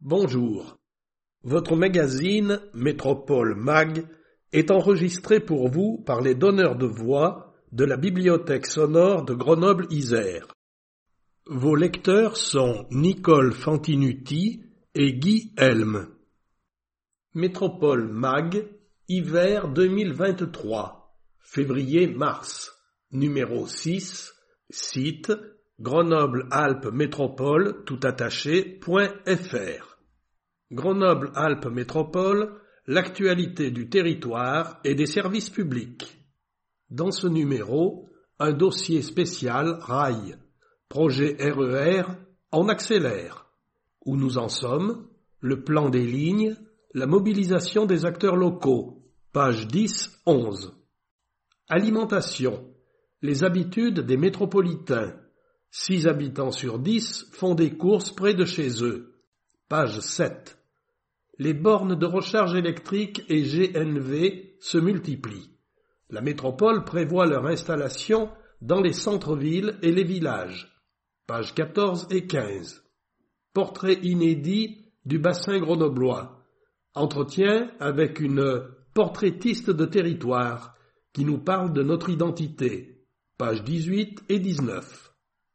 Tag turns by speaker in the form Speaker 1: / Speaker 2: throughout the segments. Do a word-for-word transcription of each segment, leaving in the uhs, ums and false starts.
Speaker 1: Bonjour. Votre magazine Métropole Mag est enregistré pour vous par les donneurs de voix de la Bibliothèque sonore de Grenoble-Isère. Vos lecteurs sont Nicole Fantinuti et Guy Helm. Métropole Mag, hiver deux mille vingt-trois, février-mars, numéro six, site Grenoble-Alpes Métropole tout attaché point f r. Grenoble-Alpes Métropole, l'actualité du territoire et des services publics. Dans ce numéro, un dossier spécial rail, projet R E R en accélère. Où nous en sommes, le plan des lignes, la mobilisation des acteurs locaux, page dix onze. Alimentation, les habitudes des métropolitains. six habitants sur dix font des courses près de chez eux. Page sept. Les bornes de recharge électrique et G N V se multiplient. La métropole prévoit leur installation dans les centres-villes et les villages. Pages quatorze et quinze. Portrait inédit du bassin grenoblois. Entretien avec une portraitiste de territoire qui nous parle de notre identité. Pages dix-huit et dix-neuf.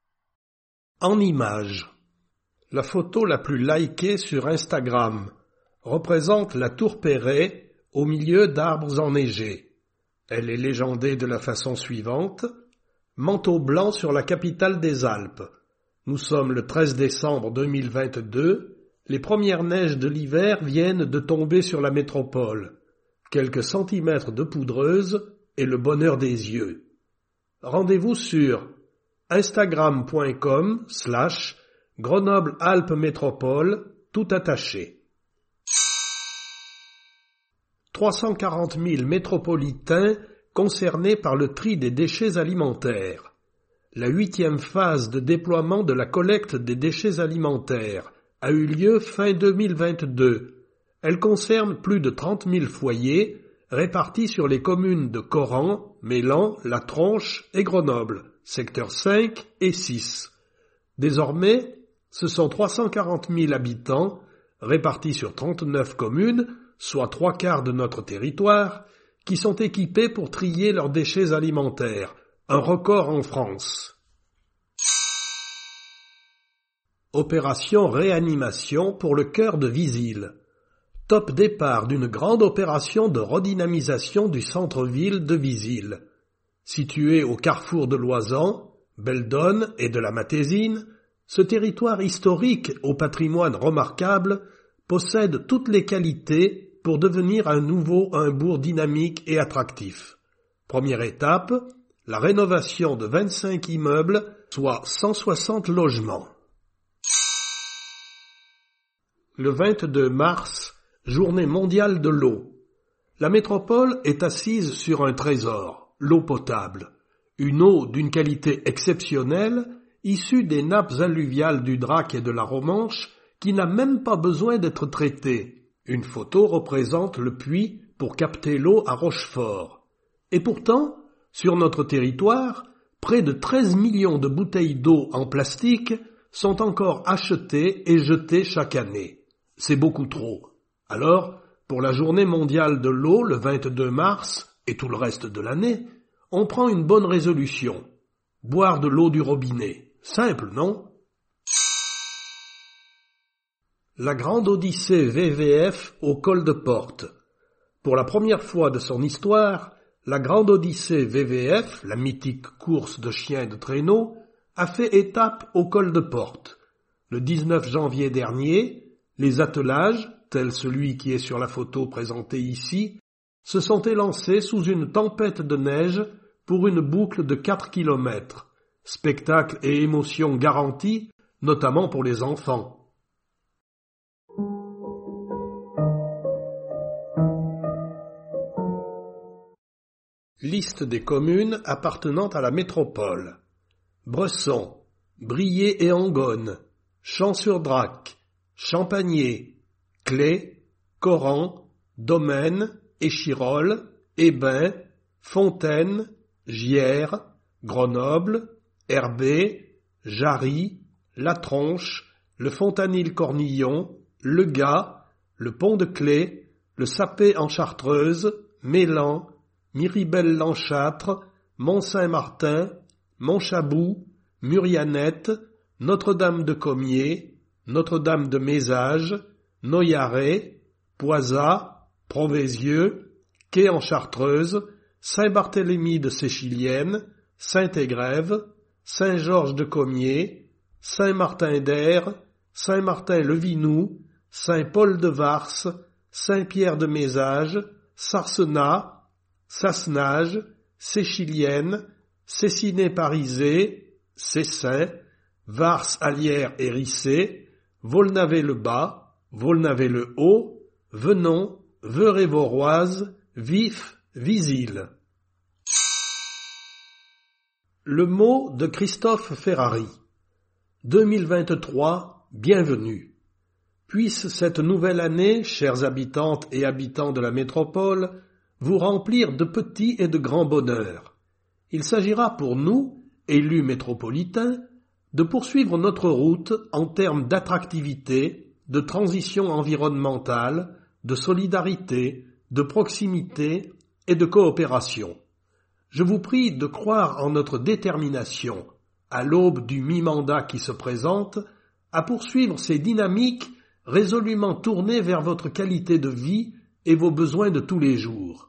Speaker 1: En images. La photo la plus likée sur Instagram représente la tour Perret au milieu d'arbres enneigés. Elle est légendée de la façon suivante. Manteau blanc sur la capitale des Alpes. Nous sommes le treize décembre deux mille vingt-deux. Les premières neiges de l'hiver viennent de tomber sur la métropole. Quelques centimètres de poudreuse et le bonheur des yeux. Rendez-vous sur instagram.com slash Grenoble Alpes Métropole tout attaché. trois cent quarante mille métropolitains concernés par le tri des déchets alimentaires. La huitième phase de déploiement de la collecte des déchets alimentaires a eu lieu fin deux mille vingt-deux. Elle concerne plus de trente mille foyers répartis sur les communes de Coran, Mélan, La Tronche et Grenoble, secteurs cinq et six. Désormais, ce sont trois cent quarante mille habitants répartis sur trente-neuf communes, soit trois quarts de notre territoire, qui sont équipés pour trier leurs déchets alimentaires, un record en France. Opération réanimation pour le cœur de Visil. Top départ d'une grande opération de redynamisation du centre-ville de Visil. Situé au carrefour de Loizan, Beldonne et de la Matésine, ce territoire historique au patrimoine remarquable possède toutes les qualités pour devenir à nouveau un bourg dynamique et attractif. Première étape, la rénovation de vingt-cinq immeubles, soit cent soixante logements. Le vingt-deux mars, journée mondiale de l'eau. La métropole est assise sur un trésor, l'eau potable. Une eau d'une qualité exceptionnelle, issue des nappes alluviales du Drac et de la Romanche, qui n'a même pas besoin d'être traitée. Une photo représente le puits pour capter l'eau à Rochefort. Et pourtant, sur notre territoire, près de treize millions de bouteilles d'eau en plastique sont encore achetées et jetées chaque année. C'est beaucoup trop. Alors, pour la journée mondiale de l'eau, le vingt-deux mars, et tout le reste de l'année, on prend une bonne résolution. Boire de l'eau du robinet. Simple, non ? La grande odyssée V V F au col de Porte. Pour la première fois de son histoire, la grande odyssée V V F, la mythique course de chiens de traîneau, a fait étape au col de Porte. Le dix-neuf janvier dernier, les attelages, tel celui qui est sur la photo présentée ici, se sont élancés sous une tempête de neige pour une boucle de quatre kilomètres. Spectacle et émotion garantis, notamment pour les enfants. Liste des communes appartenant à la métropole. Bresson, Briey et Angonne, Champs-sur-Drac, Champagné, Clé, Coran, Domaine, Échirolles, Hébin, Fontaine, Gières, Grenoble, Herbé, Jarry, La Tronche, le Fontanil-Cornillon, Le Gard, le Pont de Clé, le Sapé en Chartreuse, Mélan, Miribel-Lanchâtre, Mont-Saint-Martin, Montchabou, Murianette, Notre-Dame de Comiers, Notre-Dame de Mézage, Noyaret, Poisat, Proveysieux, Quai en Chartreuse, Saint-Barthélemy de Séchilienne, Saint-Égrève, Saint-Georges de Comiers, Saint-Martin-d'Aire, Saint-Martin-le-Vinou, Saint-Paul de Varses, Saint-Pierre de Mézage, Sarcenat, Sassenage, Séchilienne, Cessiné-Parisé, Cessin, Vars-Allière-Hérissé, Volnavé-le-Bas, Volnavé-le-Haut, Venon, Veuré-Voroise, Vif, Visil. Le mot de Christophe Ferrari. deux mille vingt-trois, bienvenue. Puisse cette nouvelle année, chères habitantes et habitants de la métropole, vous remplir de petits et de grands bonheurs. Il s'agira pour nous, élus métropolitains, de poursuivre notre route en termes d'attractivité, de transition environnementale, de solidarité, de proximité et de coopération. Je vous prie de croire en notre détermination, à l'aube du mi-mandat qui se présente, à poursuivre ces dynamiques résolument tournées vers votre qualité de vie et vos besoins de tous les jours.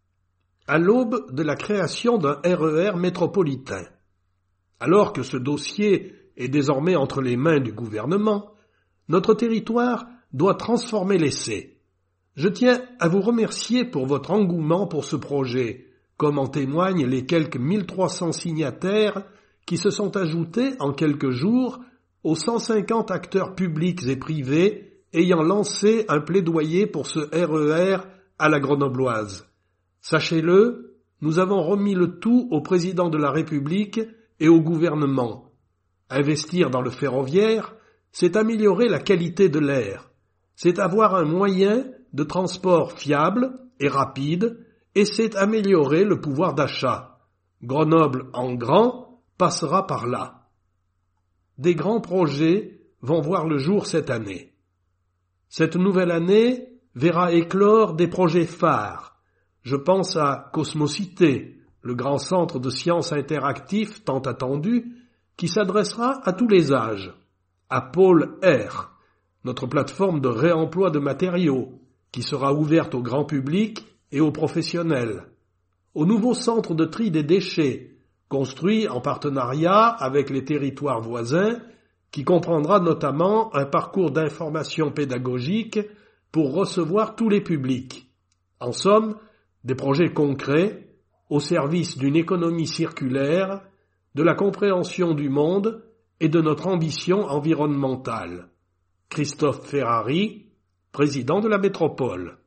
Speaker 1: À l'aube de la création d'un R E R métropolitain. Alors que ce dossier est désormais entre les mains du gouvernement, notre territoire doit transformer l'essai. Je tiens à vous remercier pour votre engouement pour ce projet, comme en témoignent les quelques mille trois cents signataires qui se sont ajoutés en quelques jours aux cent cinquante acteurs publics et privés ayant lancé un plaidoyer pour ce R E R à la grenobloise. Sachez-le, nous avons remis le tout au président de la République et au gouvernement. Investir dans le ferroviaire, c'est améliorer la qualité de l'air, c'est avoir un moyen de transport fiable et rapide, et c'est améliorer le pouvoir d'achat. Grenoble en grand passera par là. Des grands projets vont voir le jour cette année. Cette nouvelle année verra éclore des projets phares. Je pense à Cosmocité, le grand centre de sciences interactifs tant attendu, qui s'adressera à tous les âges, à Pôle R, notre plateforme de réemploi de matériaux, qui sera ouverte au grand public et aux professionnels, au nouveau centre de tri des déchets, construit en partenariat avec les territoires voisins, qui comprendra notamment un parcours d'information pédagogique pour recevoir tous les publics. En somme, des projets concrets au service d'une économie circulaire, de la compréhension du monde et de notre ambition environnementale. Christophe Ferrari, président de la métropole.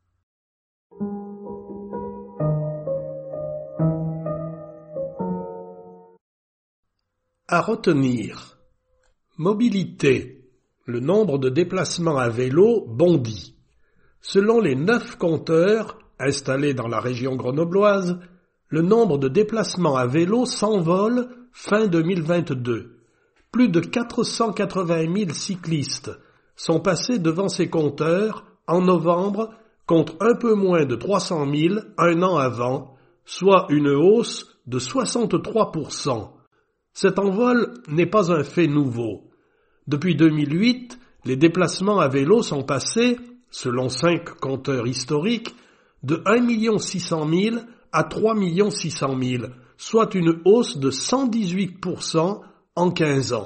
Speaker 1: À retenir. Mobilité. Le nombre de déplacements à vélo bondit. Selon les neuf compteurs installés dans la région grenobloise, le nombre de déplacements à vélo s'envole fin deux mille vingt-deux. Plus de quatre cent quatre-vingt mille cyclistes sont passés devant ces compteurs en novembre contre un peu moins de trois cent mille un an avant, soit une hausse de soixante-trois pour cent. Cet envol n'est pas un fait nouveau. Depuis deux mille huit, les déplacements à vélo sont passés, selon cinq compteurs historiques, de un million six cent mille à trois millions six cent mille, soit une hausse de cent dix-huit pour cent en quinze ans.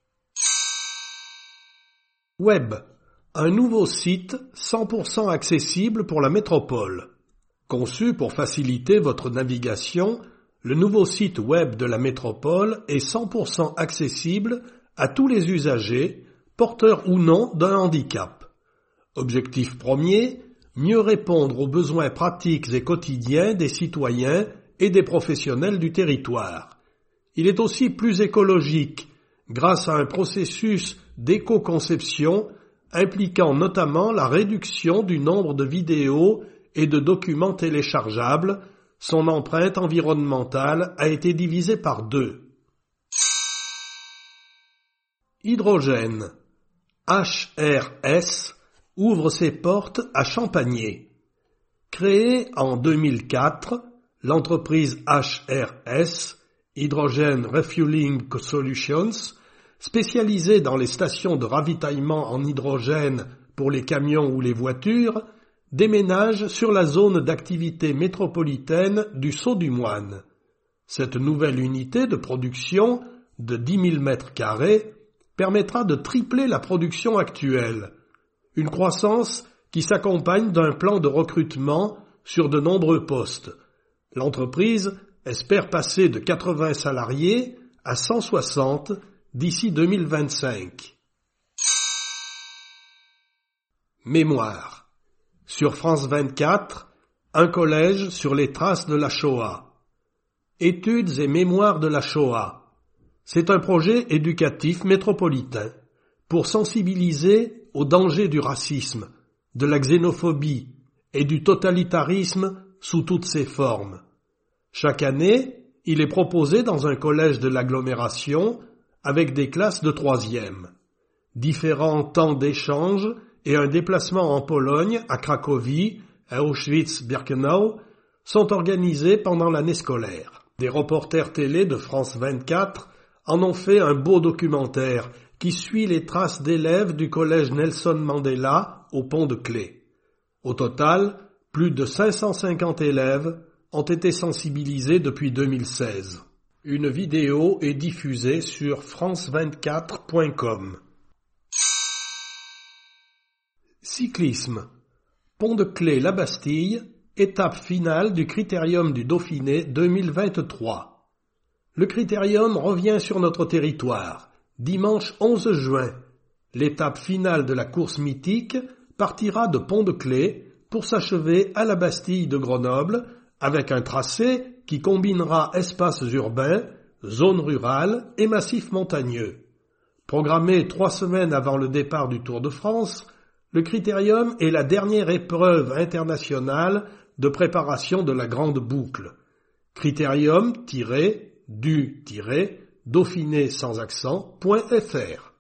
Speaker 1: Web, un nouveau site cent pour cent accessible pour la métropole. Conçu pour faciliter votre navigation, le nouveau site web de la métropole est cent pour cent accessible à tous les usagers, porteurs ou non d'un handicap. Objectif premier, mieux répondre aux besoins pratiques et quotidiens des citoyens et des professionnels du territoire. Il est aussi plus écologique, grâce à un processus d'éco-conception impliquant notamment la réduction du nombre de vidéos et de documents téléchargeables. Son empreinte environnementale a été divisée par deux. Hydrogène. H R S ouvre ses portes à Champagné. Créée en deux mille quatre, l'entreprise H R S, Hydrogen Refueling Solutions, spécialisée dans les stations de ravitaillement en hydrogène pour les camions ou les voitures, déménage sur la zone d'activité métropolitaine du Sault-du-Moine. Cette nouvelle unité de production de dix mille mètres carrés permettra de tripler la production actuelle, une croissance qui s'accompagne d'un plan de recrutement sur de nombreux postes. L'entreprise espère passer de quatre-vingts salariés à cent soixante d'ici deux mille vingt-cinq. Mémoire. Sur France vingt-quatre, un collège sur les traces de la Shoah. Études et mémoires de la Shoah. C'est un projet éducatif métropolitain pour sensibiliser aux dangers du racisme, de la xénophobie et du totalitarisme sous toutes ses formes. Chaque année, il est proposé dans un collège de l'agglomération avec des classes de troisième. Différents temps d'échange et un déplacement en Pologne, à Cracovie, à Auschwitz-Birkenau sont organisés pendant l'année scolaire. Des reporters télé de France vingt-quatre en ont fait un beau documentaire qui suit les traces d'élèves du collège Nelson Mandela au Pont de Claix. Au total, plus de cinq cent cinquante élèves ont été sensibilisés depuis deux mille seize. Une vidéo est diffusée sur france vingt-quatre point com. Cyclisme. Pont de Claix-La Bastille, étape finale du Critérium du Dauphiné deux mille vingt-trois. Le Critérium revient sur notre territoire, dimanche onze juin. L'étape finale de la course mythique partira de Pont de Claix pour s'achever à la Bastille de Grenoble avec un tracé qui combinera espaces urbains, zones rurales et massifs montagneux. Programmé trois semaines avant le départ du Tour de France, le Critérium est la dernière épreuve internationale de préparation de la Grande Boucle. Critérium-du-dauphiné sans accent.fr.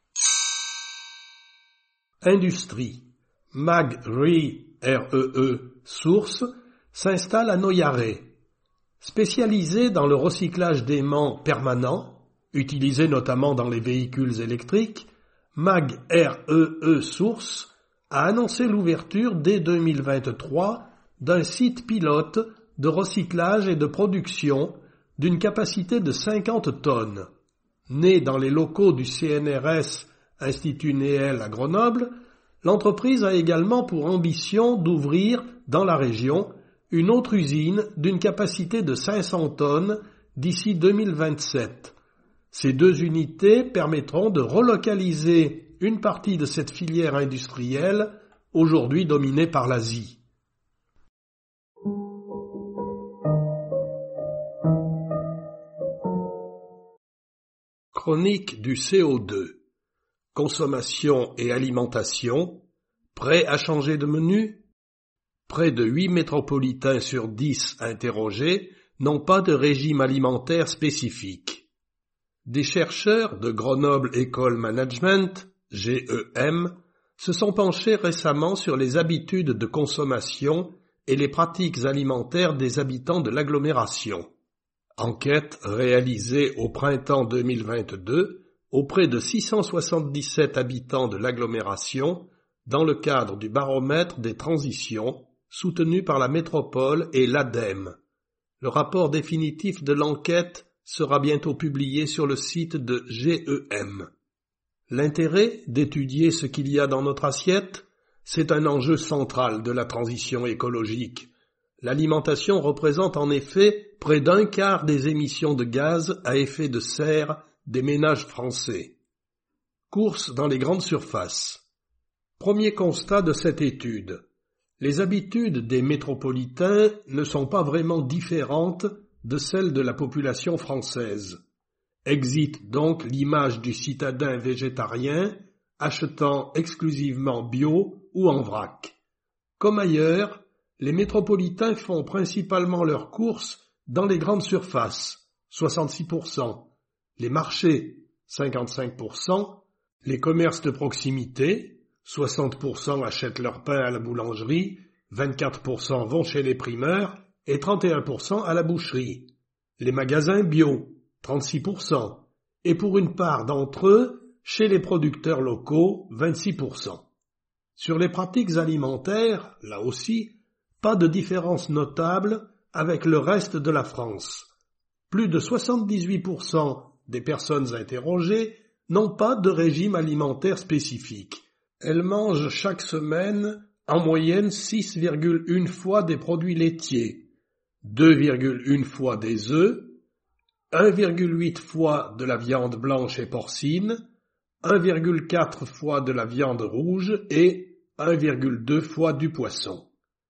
Speaker 1: Industrie. Mag Ree R E E Source s'installe à Noyaret. Spécialisé dans le recyclage d'aimants permanents, utilisé notamment dans les véhicules électriques, Mag R E E Source a annoncé l'ouverture dès deux mille vingt-trois d'un site pilote de recyclage et de production d'une capacité de cinquante tonnes. Né dans les locaux du C N R S Institut Néel à Grenoble, l'entreprise a également pour ambition d'ouvrir dans la région une autre usine d'une capacité de cinq cents tonnes d'ici deux mille vingt-sept. Ces deux unités permettront de relocaliser une partie de cette filière industrielle aujourd'hui dominée par l'Asie. Chronique du C O deux. Consommation et alimentation. Prêt à changer de menu? Près de huit métropolitains sur dix interrogés n'ont pas de régime alimentaire spécifique. Des chercheurs de Grenoble École Management, G E M, se sont penchés récemment sur les habitudes de consommation et les pratiques alimentaires des habitants de l'agglomération. Enquête réalisée au printemps deux mille vingt-deux auprès de six cent soixante-dix-sept habitants de l'agglomération dans le cadre du baromètre des transitions soutenu par la métropole et l'ADEME. Le rapport définitif de l'enquête sera bientôt publié sur le site de G E M. L'intérêt d'étudier ce qu'il y a dans notre assiette, c'est un enjeu central de la transition écologique. L'alimentation représente en effet près d'un quart des émissions de gaz à effet de serre des ménages français. Courses dans les grandes surfaces. Premier constat de cette étude. Les habitudes des métropolitains ne sont pas vraiment différentes de celles de la population française. Exit donc l'image du citadin végétarien achetant exclusivement bio ou en vrac. Comme ailleurs, les métropolitains font principalement leurs courses dans les grandes surfaces, soixante-six pour cent, les marchés, cinquante-cinq pour cent, Les commerces de proximité, soixante pour cent achètent leur pain à la boulangerie, vingt-quatre pour cent vont chez les primeurs et trente et un pour cent à la boucherie. Les magasins bio, trente-six pour cent, et pour une part d'entre eux, chez les producteurs locaux, vingt-six pour cent. Sur les pratiques alimentaires, là aussi, pas de différence notable avec le reste de la France. Plus de soixante-dix-huit pour cent des personnes interrogées n'ont pas de régime alimentaire spécifique. Elles mangent chaque semaine en moyenne six virgule un fois des produits laitiers, deux virgule un fois des œufs, un virgule huit fois de la viande blanche et porcine, un virgule quatre fois de la viande rouge et un virgule deux fois du poisson.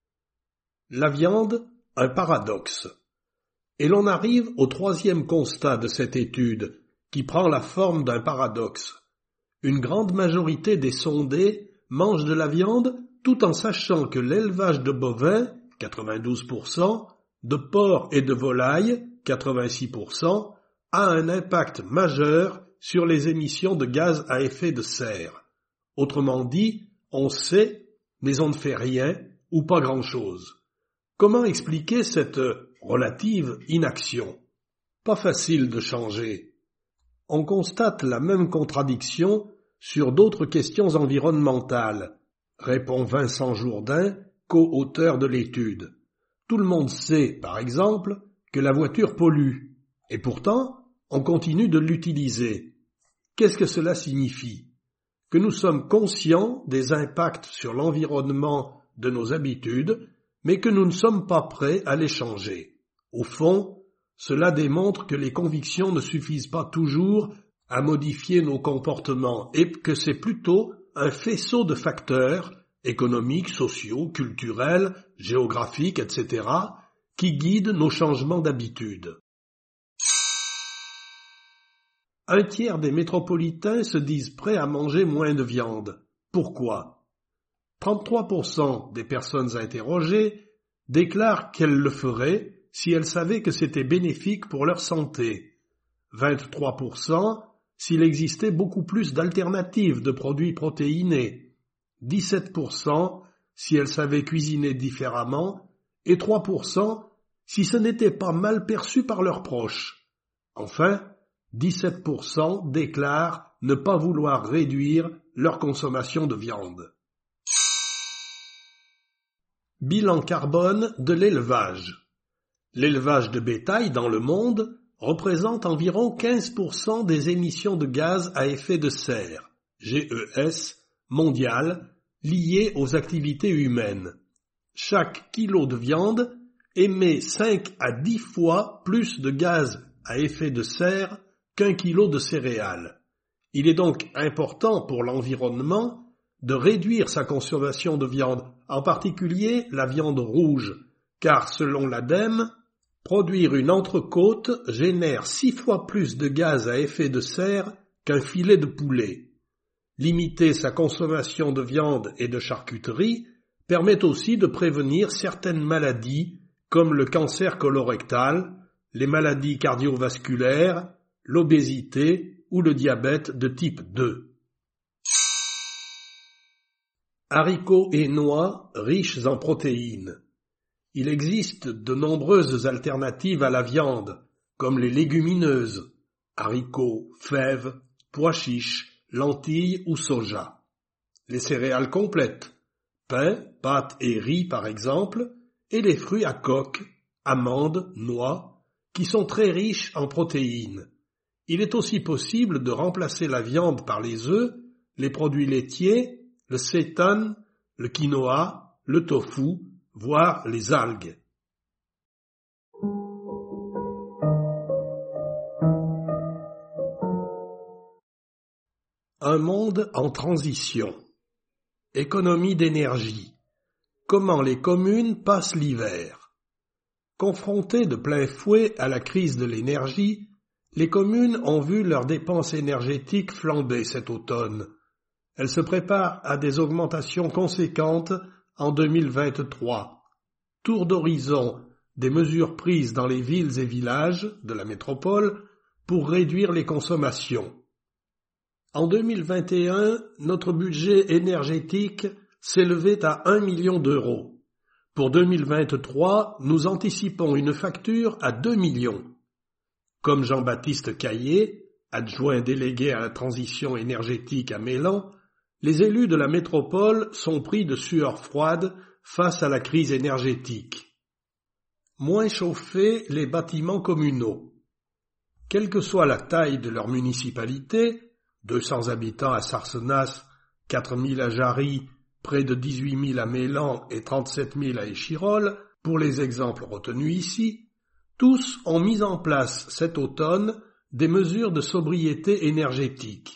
Speaker 1: La viande, un paradoxe. Et l'on arrive au troisième constat de cette étude, qui prend la forme d'un paradoxe. Une grande majorité des sondés mangent de la viande tout en sachant que l'élevage de bovins, quatre-vingt-douze pour cent, de porcs et de volailles, quatre-vingt-six pour cent, a un impact majeur sur les émissions de gaz à effet de serre. Autrement dit, on sait, mais on ne fait rien ou pas grand-chose. Comment expliquer cette relative inaction? Pas facile de changer. On constate la même contradiction sur d'autres questions environnementales, répond Vincent Jourdain, co-auteur de l'étude. Tout le monde sait, par exemple, que la voiture pollue, et pourtant, on continue de l'utiliser. Qu'est-ce que cela signifie? Que nous sommes conscients des impacts sur l'environnement de nos habitudes, mais que nous ne sommes pas prêts à les changer. Au fond, cela démontre que les convictions ne suffisent pas toujours à modifier nos comportements et que c'est plutôt un faisceau de facteurs économiques, sociaux, culturels, géographiques, et cetera, qui guident nos changements d'habitude. Un tiers des métropolitains se disent prêts à manger moins de viande. Pourquoi? trente-trois pour cent des personnes interrogées déclarent qu'elles le feraient si elles savaient que c'était bénéfique pour leur santé. vingt-trois pour cent s'il existait beaucoup plus d'alternatives de produits protéinés. dix-sept pour cent si elles savaient cuisiner différemment et trois pour cent si ce n'était pas mal perçu par leurs proches. Enfin, dix-sept pour cent déclarent ne pas vouloir réduire leur consommation de viande. Bilan carbone de l'élevage. L'élevage de bétail dans le monde représente environ quinze pour cent des émissions de gaz à effet de serre, G E S, mondiales, liées aux activités humaines. Chaque kilo de viande émet cinq à dix fois plus de gaz à effet de serre qu'un kilo de céréales. Il est donc important pour l'environnement de réduire sa consommation de viande, en particulier la viande rouge, car selon l'ADEME, produire une entrecôte génère six fois plus de gaz à effet de serre qu'un filet de poulet. Limiter sa consommation de viande et de charcuterie permet aussi de prévenir certaines maladies comme le cancer colorectal, les maladies cardiovasculaires, l'obésité ou le diabète de type deux. Haricots et noix riches en protéines. Il existe de nombreuses alternatives à la viande, comme les légumineuses, haricots, fèves, pois chiches, lentilles ou soja. Les céréales complètes, pain, pâtes et riz par exemple, et les fruits à coque, amandes, noix, qui sont très riches en protéines. Il est aussi possible de remplacer la viande par les œufs, les produits laitiers, le seitan, le quinoa, le tofu, voire les algues. Un monde en transition. Économie d'énergie. Comment les communes passent l'hiver. Confrontées de plein fouet à la crise de l'énergie, les communes ont vu leurs dépenses énergétiques flamber cet automne. Elles se préparent à des augmentations conséquentes en deux mille vingt-trois. Tour d'horizon des mesures prises dans les villes et villages de la métropole pour réduire les consommations. En deux mille vingt et un, notre budget énergétique s'élevait à un million d'euros. Pour deux mille vingt-trois, nous anticipons une facture à deux millions. Comme Jean-Baptiste Caillé, adjoint délégué à la transition énergétique à Mélan, les élus de la métropole sont pris de sueur froide face à la crise énergétique. Moins chauffer les bâtiments communaux. Quelle que soit la taille de leur municipalité, deux cents habitants à Sarcenas, quatre mille à Jarry, près de dix-huit mille à Mélan et trente-sept mille à Échirolles, pour les exemples retenus ici, tous ont mis en place cet automne des mesures de sobriété énergétique.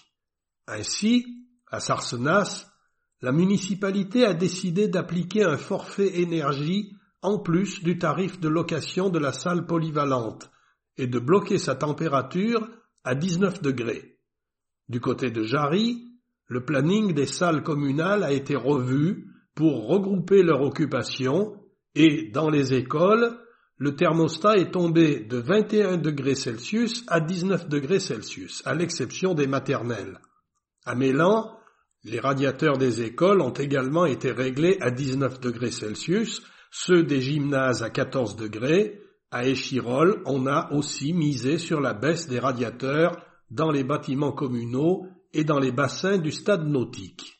Speaker 1: Ainsi, à Sarcenas, la municipalité a décidé d'appliquer un forfait énergie en plus du tarif de location de la salle polyvalente et de bloquer sa température à dix-neuf degrés. Du côté de Jarry, le planning des salles communales a été revu pour regrouper leur occupation et, dans les écoles, le thermostat est tombé de vingt et un degrés Celsius à dix-neuf degrés Celsius, à l'exception des maternelles. À Mélan, les radiateurs des écoles ont également été réglés à dix-neuf degrés Celsius, ceux des gymnases à quatorze degrés. À Échirolles, on a aussi misé sur la baisse des radiateurs dans les bâtiments communaux et dans les bassins du stade nautique.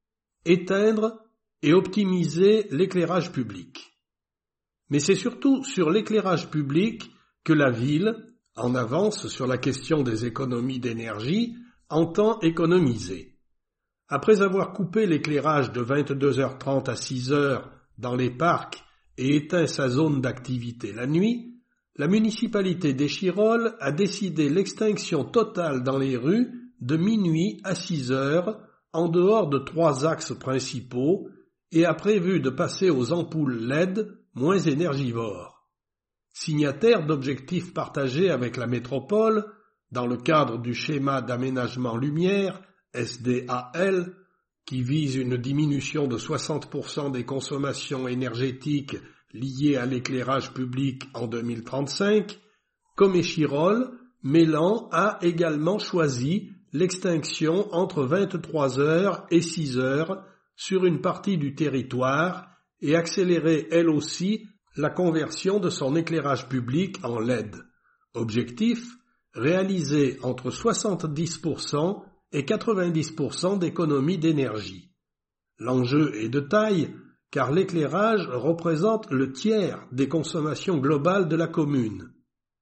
Speaker 1: Éteindre et optimiser l'éclairage public. Mais c'est surtout sur l'éclairage public que la ville, en avance sur la question des économies d'énergie, entend économiser. Après avoir coupé l'éclairage de vingt-deux heures trente à six heures dans les parcs et éteint sa zone d'activité la nuit, la municipalité d'Échirolles a décidé l'extinction totale dans les rues de minuit à six heures, en dehors de trois axes principaux, et a prévu de passer aux ampoules L E D moins énergivores. Signataire d'objectifs partagés avec la métropole, dans le cadre du schéma d'aménagement lumière, S D A L, qui vise une diminution de soixante pour cent des consommations énergétiques liées à l'éclairage public en deux mille trente-cinq, comme Échirolles, Mélan a également choisi l'extinction entre vingt-trois heures et six heures sur une partie du territoire et accélérer elle aussi la conversion de son éclairage public en L E D. Objectif, réaliser entre soixante-dix pour cent et quatre-vingt-dix pour cent d'économie d'énergie. L'enjeu est de taille car l'éclairage représente le tiers des consommations globales de la commune.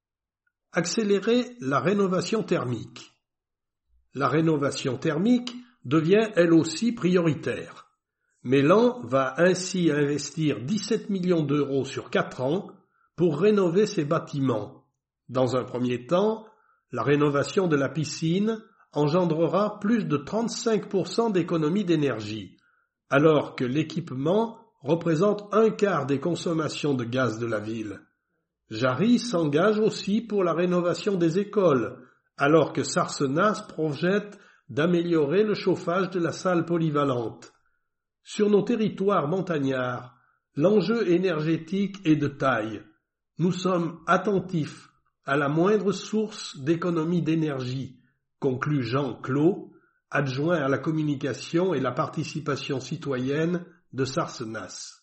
Speaker 1: Accélérer la rénovation thermique. La rénovation thermique devient elle aussi prioritaire. Mélan va ainsi investir dix-sept millions d'euros sur quatre ans pour rénover ses bâtiments. Dans un premier temps, la rénovation de la piscine engendrera plus de trente-cinq pour cent d'économie d'énergie, alors que l'équipement représente un quart des consommations de gaz de la ville. Jarry s'engage aussi pour la rénovation des écoles, alors que Sarcenas projette d'améliorer le chauffage de la salle polyvalente. Sur nos territoires montagnards, l'enjeu énergétique est de taille. Nous sommes attentifs à la moindre source d'économie d'énergie, conclut Jean Clos, adjoint à la communication et la participation citoyenne de Sarcenas.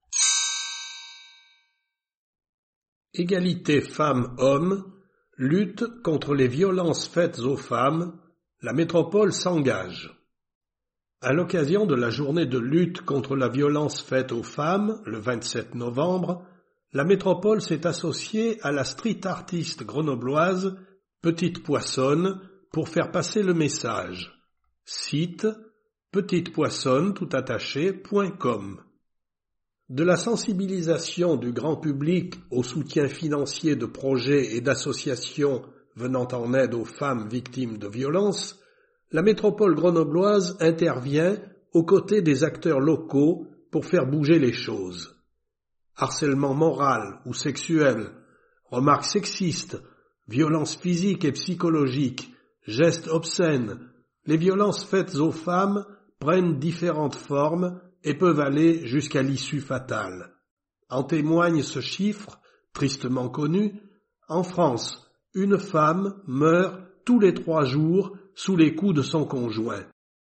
Speaker 1: Égalité femmes-hommes, lutte contre les violences faites aux femmes, la métropole s'engage. À l'occasion de la journée de lutte contre la violence faite aux femmes, le vingt-sept novembre, la métropole s'est associée à la street artiste grenobloise Petite Poissonne pour faire passer le message. Site petitepoissonne tout attaché point com. De la sensibilisation du grand public au soutien financier de projets et d'associations venant en aide aux femmes victimes de violences, la métropole grenobloise intervient aux côtés des acteurs locaux pour faire bouger les choses. Harcèlement moral ou sexuel, remarques sexistes, violences physiques et psychologiques, gestes obscènes, les violences faites aux femmes prennent différentes formes et peuvent aller jusqu'à l'issue fatale. En témoigne ce chiffre, tristement connu, en France, une femme meurt tous les trois jours sous les coups de son conjoint.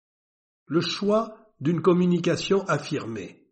Speaker 1: Le choix d'une communication affirmée.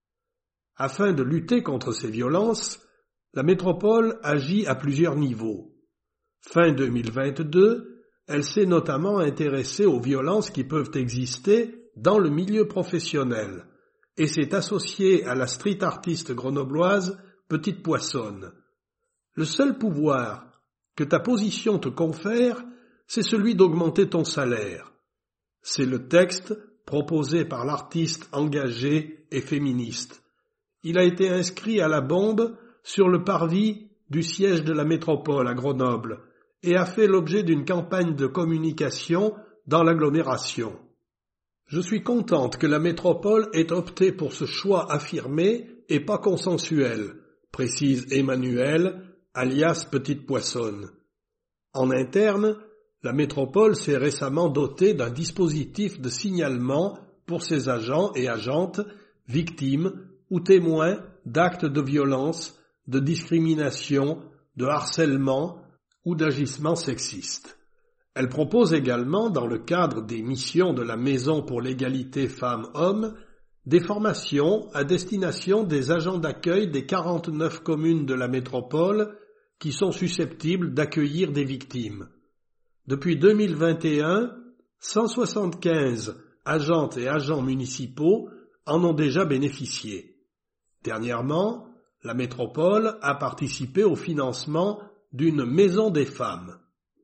Speaker 1: Afin de lutter contre ces violences, la métropole agit à plusieurs niveaux. Fin deux mille vingt-deux, elle s'est notamment intéressée aux violences qui peuvent exister dans le milieu professionnel et s'est associée à la street artiste grenobloise Petite Poissonne. Le seul pouvoir que ta position te confère, c'est celui d'augmenter ton salaire. C'est le texte proposé par l'artiste engagé et féministe. Il a été inscrit à la bombe sur le parvis du siège de la métropole à Grenoble et a fait l'objet d'une campagne de communication dans l'agglomération. Je suis contente que la métropole ait opté pour ce choix affirmé et pas consensuel, précise Emmanuel, alias Petite Poissonne. En interne, la métropole s'est récemment dotée d'un dispositif de signalement pour ses agents et agentes, victimes ou témoins d'actes de violence, de discrimination, de harcèlement ou d'agissements sexistes. Elle propose également, dans le cadre des missions de la Maison pour l'égalité femmes-hommes, des formations à destination des agents d'accueil des quarante-neuf communes de la métropole qui sont susceptibles d'accueillir des victimes. Depuis deux mille vingt et un, cent soixante-quinze agentes et agents municipaux en ont déjà bénéficié. Dernièrement, la métropole a participé au financement d'une maison des femmes,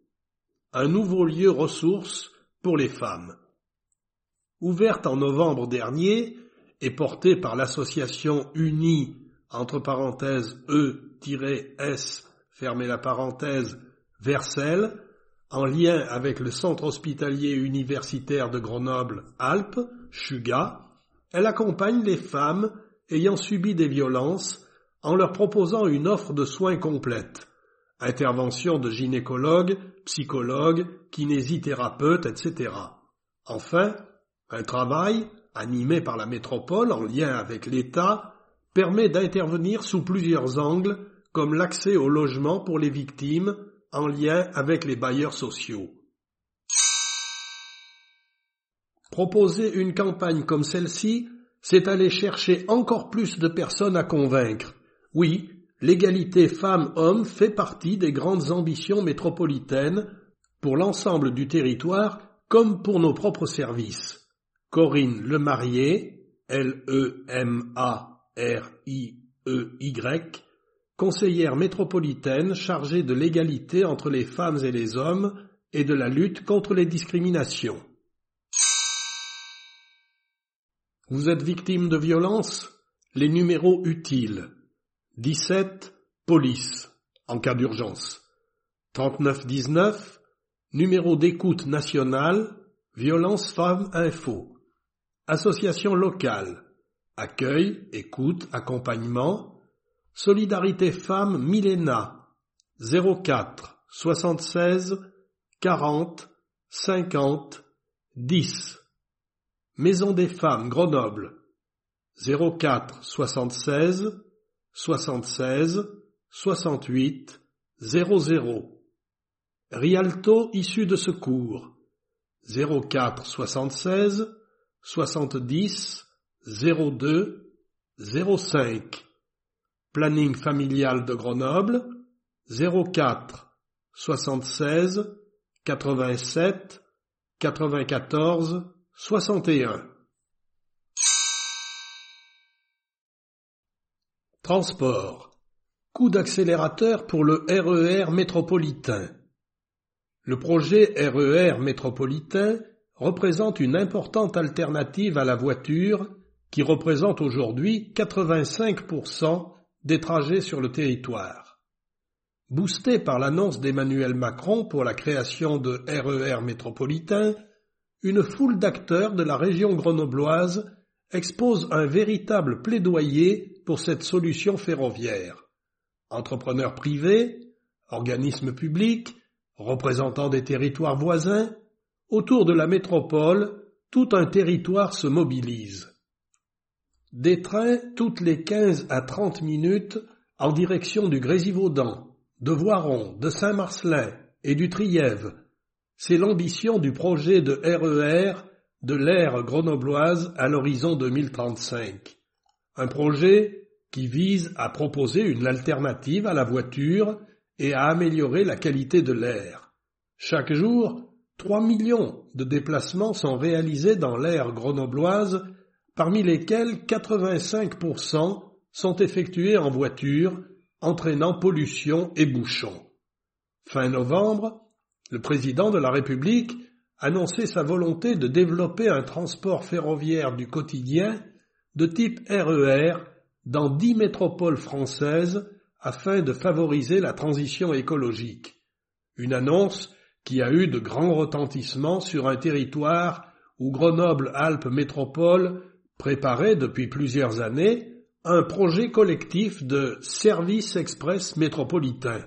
Speaker 1: un nouveau lieu ressource pour les femmes. Ouverte en novembre dernier et portée par l'association Unie, entre parenthèses E-S, fermez la parenthèse, Versel, en lien avec le Centre hospitalier universitaire de Grenoble-Alpes, Chuga, elle accompagne les femmes ayant subi des violences en leur proposant une offre de soins complète, intervention de gynécologues, psychologues, kinésithérapeutes, et cetera. Enfin, un travail, animé par la métropole en lien avec l'État, permet d'intervenir sous plusieurs angles, comme l'accès au logement pour les victimes, en lien avec les bailleurs sociaux. Proposer une campagne comme celle-ci, c'est aller chercher encore plus de personnes à convaincre. Oui, l'égalité femmes-hommes fait partie des grandes ambitions métropolitaines pour l'ensemble du territoire comme pour nos propres services. Corinne Lemarié, L E M A R I E Y, conseillère métropolitaine chargée de l'égalité entre les femmes et les hommes et de la lutte contre les discriminations. Vous êtes victime de violences? Les numéros utiles. dix-sept, police, en cas d'urgence. trente-neuf dix-neuf, numéro d'écoute nationale, violence femmes info. Association locale, accueil, écoute, accompagnement. Solidarité Femmes Milena, zéro quatre soixante-seize quarante cinquante dix. Maison des Femmes Grenoble, zéro quatre soixante-seize soixante-seize soixante-huit zéro zéro. Rialto issue de secours, zéro quatre soixante-seize soixante-dix zéro deux zéro cinq. Planning familial de Grenoble, zéro quatre soixante-seize quatre-vingt-sept quatre-vingt-quatorze soixante et un. Transport. Coup d'accélérateur pour le R E R métropolitain. Le projet R E R métropolitain représente une importante alternative à la voiture qui représente aujourd'hui quatre-vingt-cinq pour cent des trajets sur le territoire. Boosté par l'annonce d'Emmanuel Macron pour la création de R E R métropolitain, une foule d'acteurs de la région grenobloise expose un véritable plaidoyer pour cette solution ferroviaire. Entrepreneurs privés, organismes publics, représentants des territoires voisins, autour de la métropole, tout un territoire se mobilise. Des trains toutes les quinze à trente minutes en direction du Grésivaudan, de Voiron, de Saint-Marcellin et du Trièves C'est l'ambition du projet de R E R de l'aire grenobloise à l'horizon deux mille trente-cinq. Un projet qui vise à proposer une alternative à la voiture et à améliorer la qualité de l'air. Chaque jour, trois millions de déplacements sont réalisés dans l'aire grenobloise, parmi lesquels quatre-vingt-cinq pour cent sont effectués en voiture, entraînant pollution et bouchons. Fin novembre, le président de la République annonçait sa volonté de développer un transport ferroviaire du quotidien de type R E R dans dix métropoles françaises afin de favoriser la transition écologique. Une annonce qui a eu de grands retentissements sur un territoire où Grenoble-Alpes Métropole préparait depuis plusieurs années un projet collectif de service express métropolitain.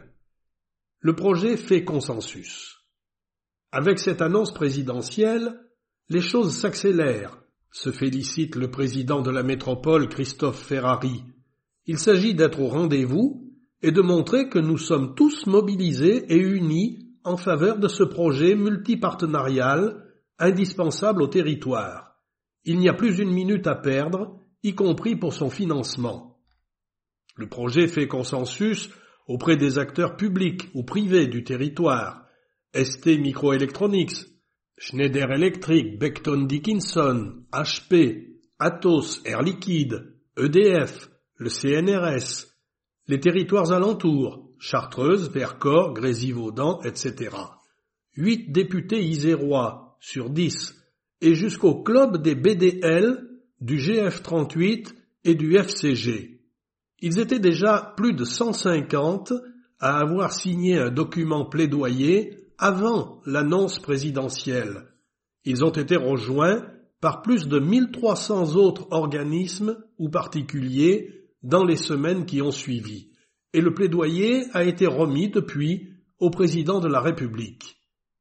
Speaker 1: Le projet fait consensus. Avec cette annonce présidentielle, les choses s'accélèrent, se félicite le président de la métropole Christophe Ferrari. Il s'agit d'être au rendez-vous et de montrer que nous sommes tous mobilisés et unis en faveur de ce projet multipartenarial indispensable au territoire. Il n'y a plus une minute à perdre, y compris pour son financement. Le projet fait consensus auprès des acteurs publics ou privés du territoire, S T Microelectronics, Schneider Electric, Becton Dickinson, H P, Atos, Air Liquide, E D F, le C N R S, les territoires alentours, Chartreuse, Vercors, Grésivaudan, et cetera. Huit députés isérois sur dix, et jusqu'au club des B D L, du G F trente-huit et du F C G. Ils étaient déjà plus de cent cinquante à avoir signé un document plaidoyer avant l'annonce présidentielle. Ils ont été rejoints par plus de mille trois cents autres organismes ou particuliers dans les semaines qui ont suivi, et le plaidoyer a été remis depuis au président de la République.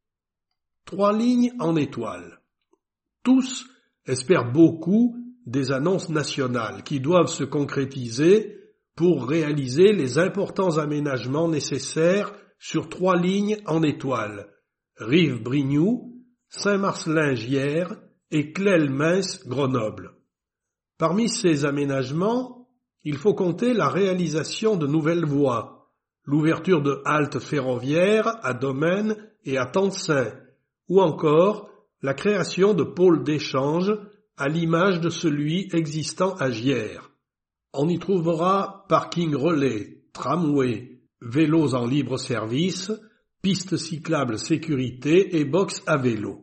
Speaker 1: Trois lignes en étoile. Tous espèrent beaucoup des annonces nationales qui doivent se concrétiser pour réaliser les importants aménagements nécessaires sur trois lignes en étoile, Rive-Brignoux, Saint-Marcellin-Gières et Clel-Mens-Grenoble. Parmi ces aménagements, il faut compter la réalisation de nouvelles voies, l'ouverture de haltes ferroviaires à Domaines et à Tencin, ou encore la création de pôles d'échange à l'image de celui existant à Gières. On y trouvera parking relais, tramway, vélos en libre service, pistes cyclables sécurité et box à vélo.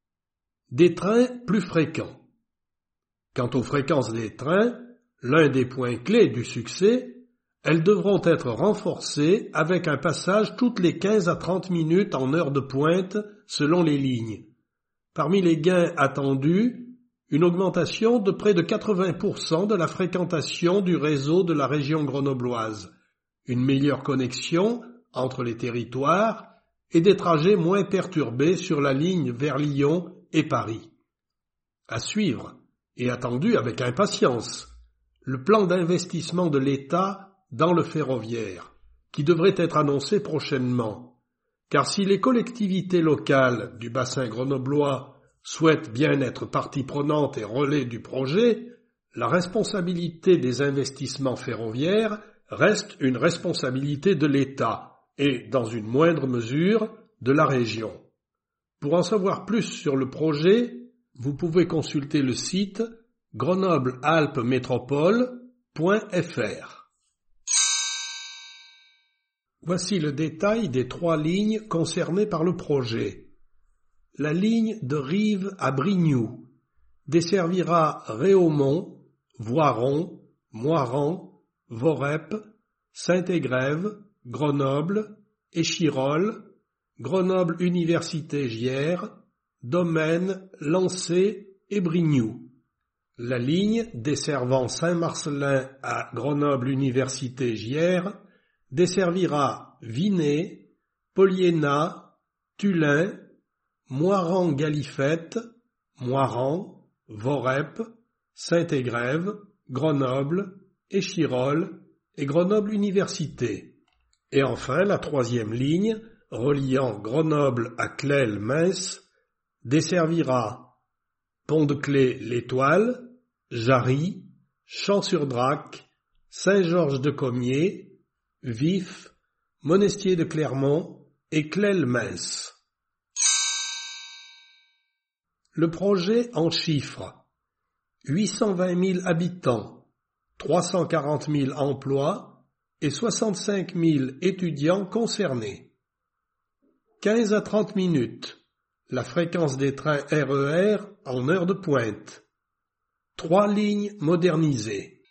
Speaker 1: Des trains plus fréquents. Quant aux fréquences des trains, l'un des points clés du succès, elles devront être renforcées avec un passage toutes les quinze à trente minutes en heure de pointe selon les lignes. Parmi les gains attendus, une augmentation de près de quatre-vingts pour cent de la fréquentation du réseau de la région grenobloise, une meilleure connexion entre les territoires et des trajets moins perturbés sur la ligne vers Lyon et Paris. À suivre, et attendu avec impatience, le plan d'investissement de l'État dans le ferroviaire, qui devrait être annoncé prochainement. Car si les collectivités locales du bassin grenoblois souhaitent bien être partie prenante et relais du projet, la responsabilité des investissements ferroviaires reste une responsabilité de l'État et, dans une moindre mesure, de la région. Pour en savoir plus sur le projet, vous pouvez consulter le site grenoble alpes métropole point f r. Voici le détail des trois lignes concernées par le projet. La ligne de Rive à Brignoux desservira Réaumont, Voiron, Moirans, Vorep, Saint-Égrève, Grenoble, Échirolles, Grenoble Université Gières, Domaines, Lancé et Brignoux. La ligne desservant Saint-Marcellin à Grenoble Université Gières desservira Vinay, Poliéna, Tullin, Moirans-Galifette, Moirans, Vorep, Saint-Égrève, Grenoble, Échirolles et Grenoble Université. Et enfin, la troisième ligne reliant Grenoble à Claye-Metz desservira Pont-de-Claye-l'Étoile, Jarry, Champs-sur-Drac, Saint-Georges-de-Comiers, Vif, Monestier de Clermont et Claye-Metz. Le projet en chiffres: huit cent vingt mille habitants, trois cent quarante mille emplois et soixante-cinq mille étudiants concernés. quinze à trente minutes, la fréquence des trains R E R en heure de pointe. Trois lignes modernisées.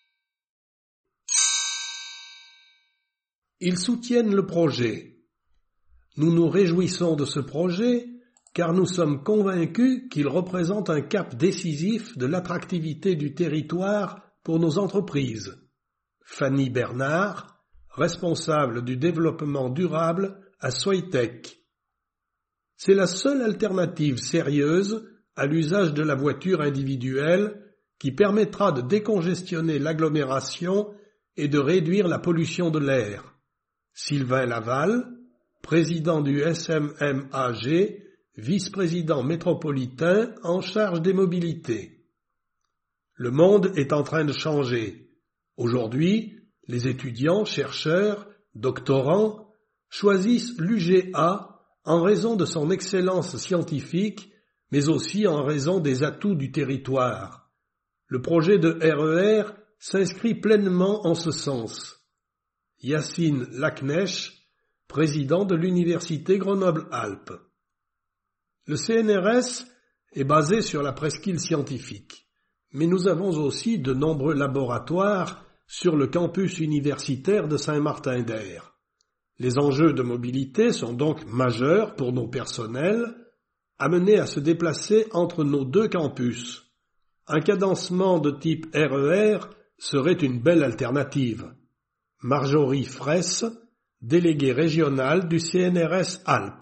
Speaker 1: Ils soutiennent le projet. Nous nous réjouissons de ce projet car nous sommes convaincus qu'il représente un cap décisif de l'attractivité du territoire pour nos entreprises. Fanny Bernard, responsable du développement durable à Soitec. C'est la seule alternative sérieuse à l'usage de la voiture individuelle qui permettra de décongestionner l'agglomération et de réduire la pollution de l'air. Sylvain Laval, président du S M M A G, vice-président métropolitain en charge des mobilités. Le monde est en train de changer. Aujourd'hui, les étudiants, chercheurs, doctorants choisissent l'U G A en raison de son excellence scientifique, mais aussi en raison des atouts du territoire. Le projet de R E R s'inscrit pleinement en ce sens. Yacine Laknecht, président de l'Université Grenoble-Alpes. Le C N R S est basé sur la presqu'île scientifique, mais nous avons aussi de nombreux laboratoires sur le campus universitaire de Saint-Martin-d'Air. Les enjeux de mobilité sont donc majeurs pour nos personnels, amenés à se déplacer entre nos deux campus. Un cadencement de type R E R serait une belle alternative. Marjorie Fraisse, déléguée régionale du C N R S Alpes.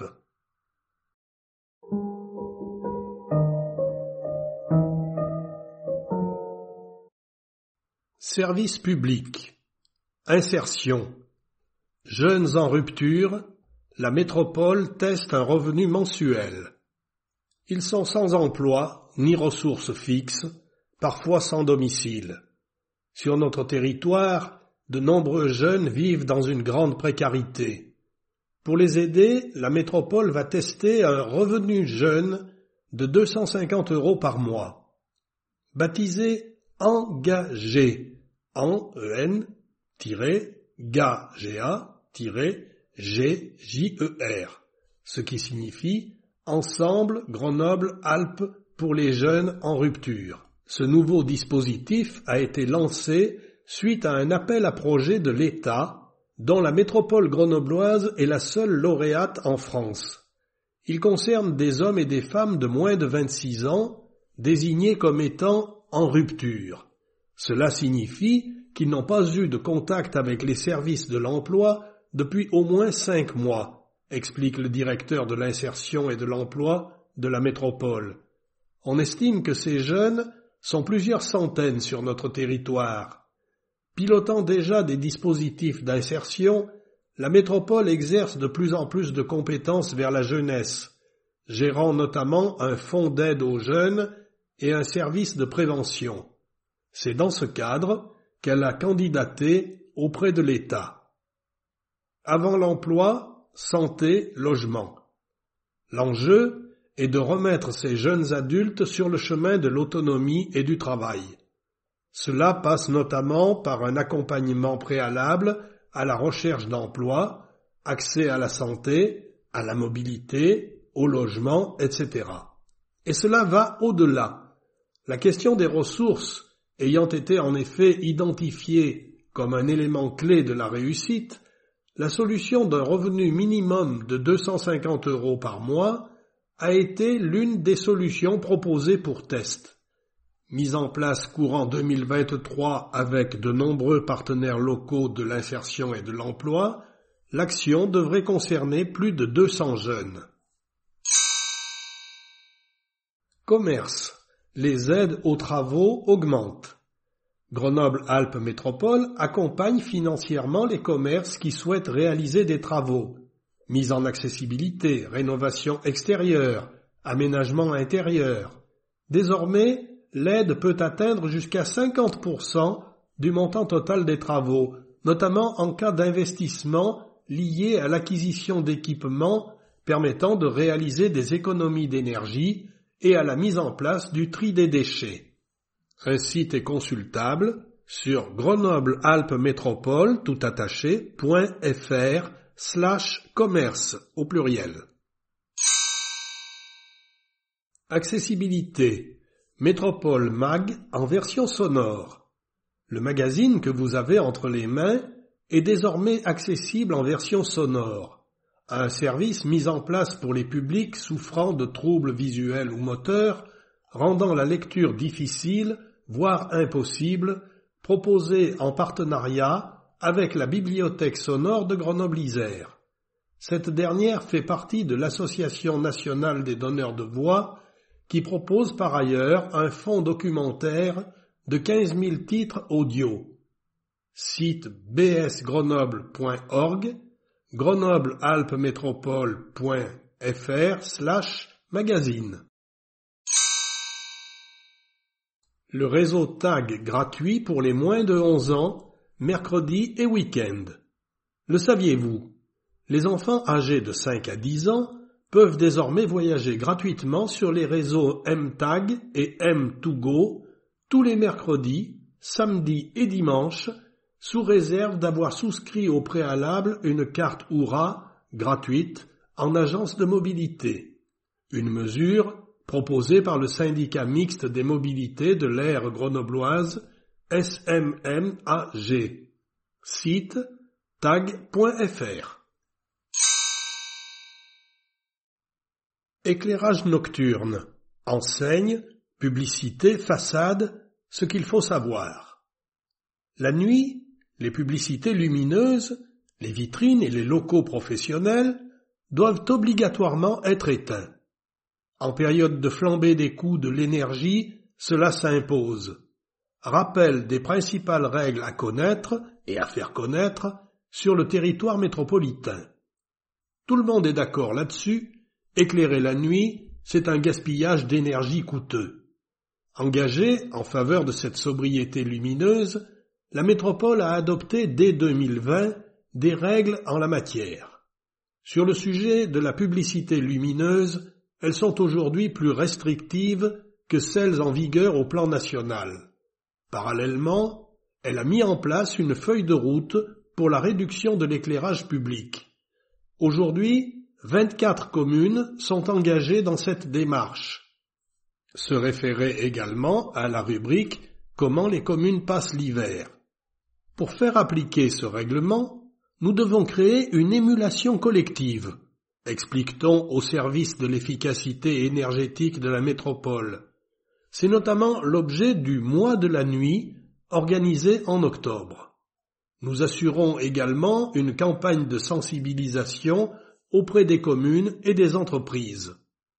Speaker 1: Service public. Insertion. Jeunes en rupture, la métropole teste un revenu mensuel. Ils sont sans emploi ni ressources fixes, parfois sans domicile. Sur notre territoire, de nombreux jeunes vivent dans une grande précarité. Pour les aider, la métropole va tester un revenu jeune de deux cent cinquante euros par mois. Baptisé Engagé, en E N, G G A, G J E R, ce qui signifie Ensemble Grenoble-Alpes pour les jeunes en rupture. Ce nouveau dispositif a été lancé suite à un appel à projet de l'État, dont la métropole grenobloise est la seule lauréate en France. Il concerne des hommes et des femmes de moins de vingt-six ans, désignés comme étant en rupture. Cela signifie qu'ils n'ont pas eu de contact avec les services de l'emploi depuis au moins cinq mois, explique le directeur de l'insertion et de l'emploi de la métropole. On estime que ces jeunes sont plusieurs centaines sur notre territoire. Pilotant déjà des dispositifs d'insertion, la métropole exerce de plus en plus de compétences vers la jeunesse, gérant notamment un fonds d'aide aux jeunes et un service de prévention. C'est dans ce cadre qu'elle a candidaté auprès de l'État. Avant l'emploi, santé, logement. L'enjeu est de remettre ces jeunes adultes sur le chemin de l'autonomie et du travail. Cela passe notamment par un accompagnement préalable à la recherche d'emploi, accès à la santé, à la mobilité, au logement, et cetera. Et cela va au-delà. La question des ressources ayant été en effet identifiée comme un élément clé de la réussite, la solution d'un revenu minimum de deux cent cinquante euros par mois a été l'une des solutions proposées pour test. Mise en place courant deux mille vingt-trois avec de nombreux partenaires locaux de l'insertion et de l'emploi, l'action devrait concerner plus de deux cents jeunes. Commerce. Les aides aux travaux augmentent. Grenoble-Alpes Métropole accompagne financièrement les commerces qui souhaitent réaliser des travaux. mise en accessibilité, rénovation extérieure, aménagement intérieur. Désormais, l'aide peut atteindre jusqu'à cinquante pour cent du montant total des travaux, notamment en cas d'investissement lié à l'acquisition d'équipements permettant de réaliser des économies d'énergie et à la mise en place du tri des déchets. Un site est consultable sur grenoble-alpes-métropole tout attaché point fr slash commerce au pluriel. Accessibilité. Métropole Mag en version sonore. Le magazine que vous avez entre les mains est désormais accessible en version sonore. Un service mis en place pour les publics souffrant de troubles visuels ou moteurs, rendant la lecture difficile, voire impossible, proposé en partenariat avec la Bibliothèque sonore de Grenoble-Isère. Cette dernière fait partie de l'Association nationale des donneurs de voix, qui propose par ailleurs un fonds documentaire de quinze mille titres audio. Site b s grenoble point org, grenoble-alpes-métropole point fr slash magazine. Le réseau Tag gratuit pour les moins de onze ans, mercredi et week-end. Le saviez-vous? Les enfants âgés de cinq à dix ans peuvent désormais voyager gratuitement sur les réseaux M-Tag et M deux Go tous les mercredis, samedis et dimanches, sous réserve d'avoir souscrit au préalable une carte Oura gratuite en agence de mobilité. Une mesure proposée par le syndicat mixte des mobilités de l'aire grenobloise S M M A G. Site tag point fr. Éclairage nocturne. Enseigne, publicité, façade, ce qu'il faut savoir. La nuit, les publicités lumineuses, les vitrines et les locaux professionnels doivent obligatoirement être éteints. En période de flambée des coûts de l'énergie, cela s'impose. Rappel des principales règles à connaître et à faire connaître sur le territoire métropolitain. Tout le monde est d'accord là-dessus. Éclairer la nuit, c'est un gaspillage d'énergie coûteux. Engagée en faveur de cette sobriété lumineuse, la métropole a adopté dès deux mille vingt des règles en la matière. Sur le sujet de la publicité lumineuse, elles sont aujourd'hui plus restrictives que celles en vigueur au plan national. Parallèlement, elle a mis en place une feuille de route pour la réduction de l'éclairage public. Aujourd'hui, vingt-quatre communes sont engagées dans cette démarche. Se référer également à la rubrique « Comment les communes passent l'hiver ». Pour faire appliquer ce règlement, nous devons créer une émulation collective, explique-t-on au service de l'efficacité énergétique de la métropole. C'est notamment l'objet du mois de la nuit organisé en octobre. Nous assurons également une campagne de sensibilisation auprès des communes et des entreprises.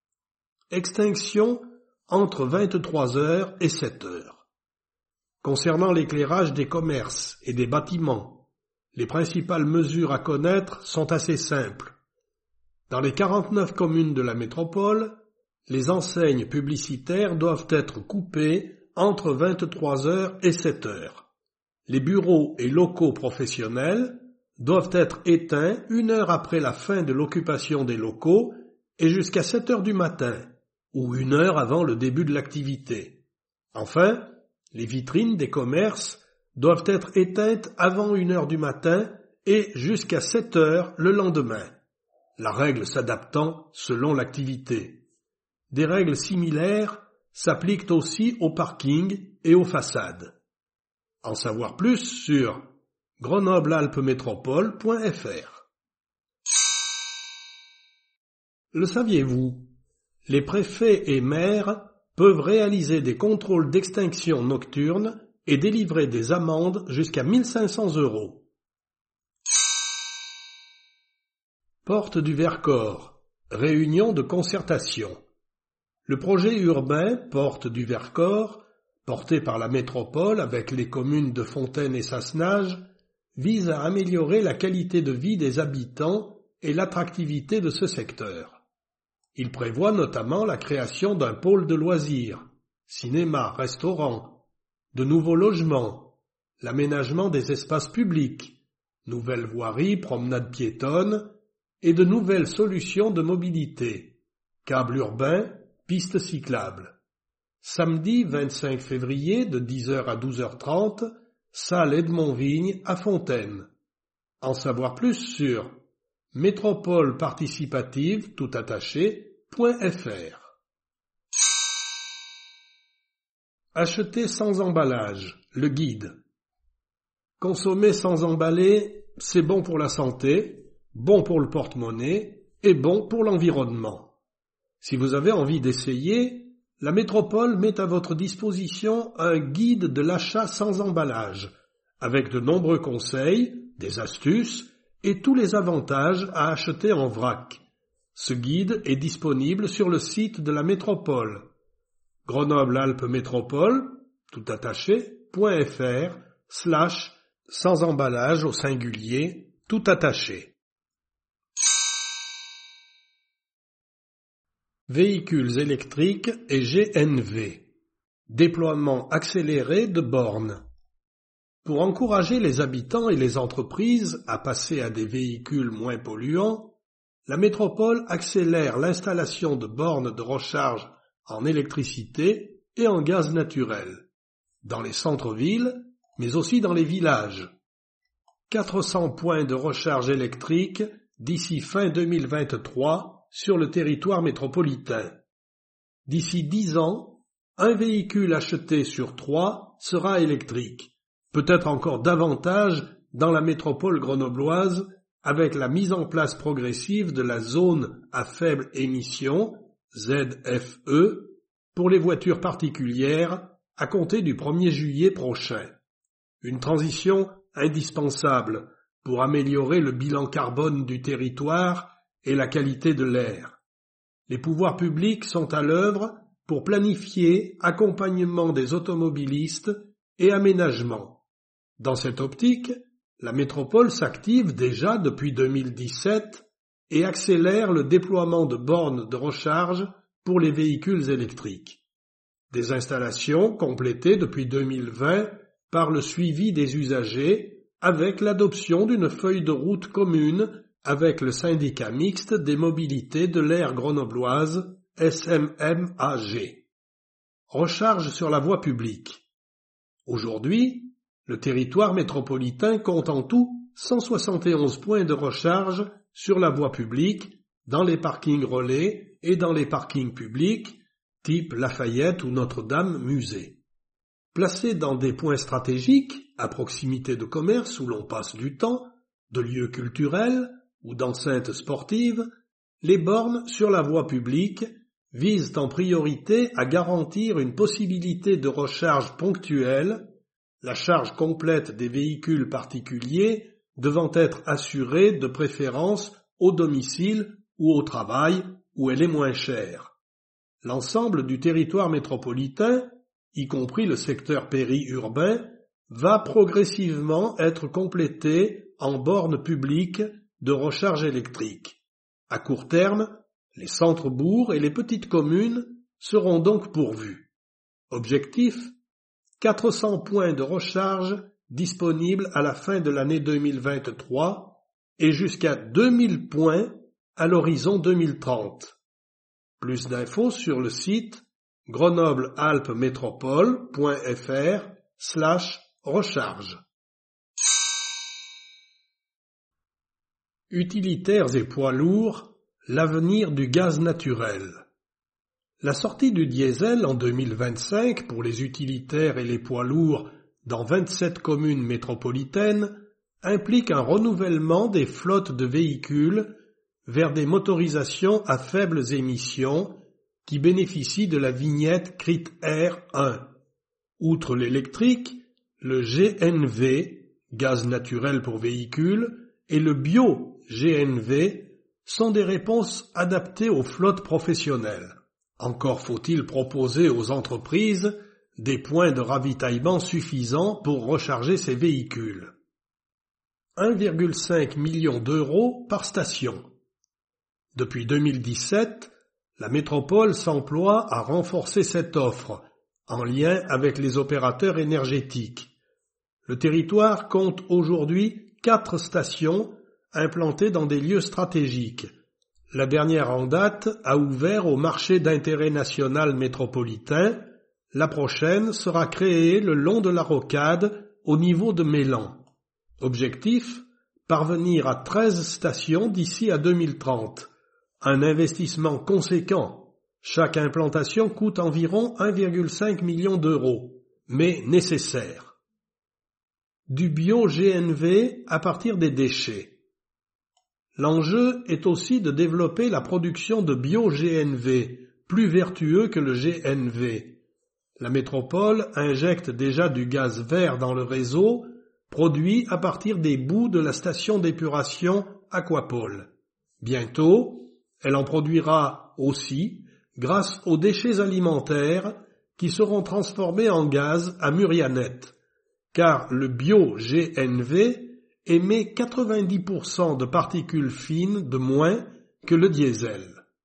Speaker 1: Extinction entre vingt-trois heures et sept heures. Concernant l'éclairage des commerces et des bâtiments, les principales mesures à connaître sont assez simples. Dans les quarante-neuf communes de la métropole, les enseignes publicitaires doivent être coupées entre vingt-trois heures et sept heures. Les bureaux et locaux professionnels doivent être éteints une heure après la fin de l'occupation des locaux et jusqu'à sept heures du matin, ou une heure avant le début de l'activité. Enfin, les vitrines des commerces doivent être éteintes avant une heure du matin et jusqu'à sept heures le lendemain, la règle s'adaptant selon l'activité. Des règles similaires s'appliquent aussi aux parkings et aux façades. En savoir plus sur grenoble alpes métropole point fr. Le saviez-vous? Les préfets et maires peuvent réaliser des contrôles d'extinction nocturne et délivrer des amendes jusqu'à mille cinq cents euros. Porte du Vercors. Réunion de concertation. Le projet urbain Porte du Vercors, porté par la métropole avec les communes de Fontaine et Sassenage, vise à améliorer la qualité de vie des habitants et l'attractivité de ce secteur. Il prévoit notamment la création d'un pôle de loisirs, cinéma, restaurant, de nouveaux logements, l'aménagement des espaces publics, nouvelles voiries, promenades piétonnes et de nouvelles solutions de mobilité, câbles urbains, pistes cyclables. Samedi vingt-cinq février de dix heures à douze heures trente, salle Edmond-Vigne à Fontaine. En savoir plus sur métropoleparticipative tout attaché point f r. Acheter sans emballage, le guide. Consommer sans emballer, c'est bon pour la santé, bon pour le porte-monnaie et bon pour l'environnement. Si vous avez envie d'essayer, la Métropole met à votre disposition un guide de l'achat sans emballage, avec de nombreux conseils, des astuces et tous les avantages à acheter en vrac. Ce guide est disponible sur le site de la Métropole, Grenoble-Alpes Métropole, tout attaché, .fr, slash, sans emballage au singulier, tout attaché. Véhicules électriques et G N V. Déploiement accéléré de bornes. Pour encourager les habitants et les entreprises à passer à des véhicules moins polluants, la métropole accélère l'installation de bornes de recharge en électricité et en gaz naturel, dans les centres-villes, mais aussi dans les villages. quatre cents points de recharge électrique d'ici fin deux mille vingt-trois sur le territoire métropolitain. D'ici dix ans, un véhicule acheté sur trois sera électrique, peut-être encore davantage dans la métropole grenobloise avec la mise en place progressive de la zone à faible émission, Z F E, pour les voitures particulières à compter du premier juillet prochain. Une transition indispensable pour améliorer le bilan carbone du territoire et la qualité de l'air. Les pouvoirs publics sont à l'œuvre pour planifier accompagnement des automobilistes et aménagement. Dans cette optique, la métropole s'active déjà depuis deux mille dix-sept et accélère le déploiement de bornes de recharge pour les véhicules électriques. Des installations complétées depuis deux mille vingt par le suivi des usagers avec l'adoption d'une feuille de route commune avec le syndicat mixte des mobilités de l'aire grenobloise, S M M A G. Recharge sur la voie publique. Aujourd'hui, le territoire métropolitain compte en tout cent soixante et onze points de recharge sur la voie publique, dans les parkings relais et dans les parkings publics, type Lafayette ou Notre-Dame-Musée. Placés dans des points stratégiques, à proximité de commerces où l'on passe du temps, de lieux culturels ou d'enceintes sportives, les bornes sur la voie publique visent en priorité à garantir une possibilité de recharge ponctuelle, la charge complète des véhicules particuliers devant être assurée de préférence au domicile ou au travail où elle est moins chère. L'ensemble du territoire métropolitain, y compris le secteur périurbain, va progressivement être complété en bornes publiques de recharge électrique. À court terme, les centres-bourgs et les petites communes seront donc pourvus. Objectif : quatre cents points de recharge disponibles à la fin de l'année deux mille vingt-trois et jusqu'à deux mille points à l'horizon deux mille trente. Plus d'infos sur le site grenoble-alpes-métropole.fr slash recharge. Utilitaires et poids lourds, l'avenir du gaz naturel. La sortie du diesel en deux mille vingt-cinq pour les utilitaires et les poids lourds dans vingt-sept communes métropolitaines implique un renouvellement des flottes de véhicules vers des motorisations à faibles émissions qui bénéficient de la vignette C R I T R un. Outre l'électrique, le G N V, gaz naturel pour véhicules, et le bio-G N V sont des réponses adaptées aux flottes professionnelles. Encore faut-il proposer aux entreprises des points de ravitaillement suffisants pour recharger ces véhicules. un virgule cinq million d'euros par station. Depuis deux mille dix-sept, la métropole s'emploie à renforcer cette offre, en lien avec les opérateurs énergétiques. Le territoire compte aujourd'hui quatre stations implantées dans des lieux stratégiques. La dernière en date a ouvert au marché d'intérêt national métropolitain. La prochaine sera créée le long de la rocade au niveau de Mélan. Objectif : parvenir à treize stations d'ici à deux mille trente. Un investissement conséquent. Chaque implantation coûte environ un virgule cinq million d'euros, mais nécessaire. Du bio-G N V à partir des déchets. L'enjeu est aussi de développer la production de bio-G N V, plus vertueux que le G N V. La métropole injecte déjà du gaz vert dans le réseau, produit à partir des boues de la station d'épuration Aquapol. Bientôt, elle en produira aussi grâce aux déchets alimentaires qui seront transformés en gaz à Murianet, car le bio-G N V émet quatre-vingt-dix pour cent de particules fines de moins que le diesel.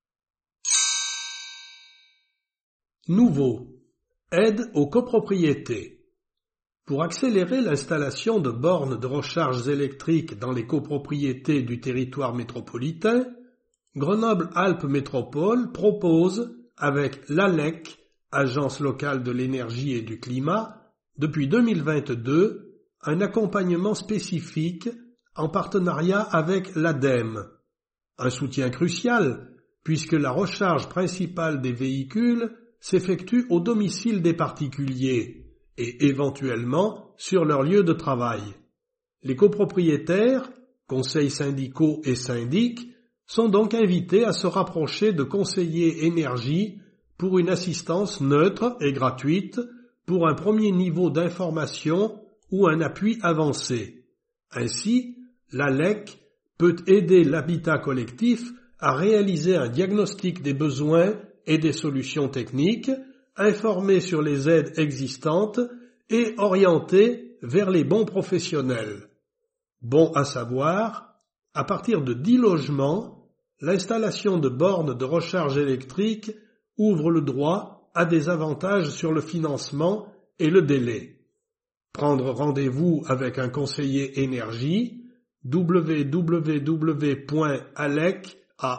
Speaker 1: Nouveau. Aide aux copropriétés. Pour accélérer l'installation de bornes de recharge électriques dans les copropriétés du territoire métropolitain, Grenoble-Alpes Métropole propose, avec l'A L E C, Agence locale de l'énergie et du climat, depuis deux mille vingt-deux, un accompagnement spécifique en partenariat avec l'A D E M. Un soutien crucial, puisque la recharge principale des véhicules s'effectue au domicile des particuliers et éventuellement sur leur lieu de travail. Les copropriétaires, conseils syndicaux et syndics, sont donc invités à se rapprocher de conseillers énergie pour une assistance neutre et gratuite pour un premier niveau d'information ou un appui avancé. Ainsi, l'A L E C peut aider l'habitat collectif à réaliser un diagnostic des besoins et des solutions techniques, informer sur les aides existantes et orienter vers les bons professionnels. Bon à savoir, à partir de dix logements, l'installation de bornes de recharge électrique ouvre le droit à des avantages sur le financement et le délai. Prendre rendez-vous avec un conseiller énergie, w w w point alec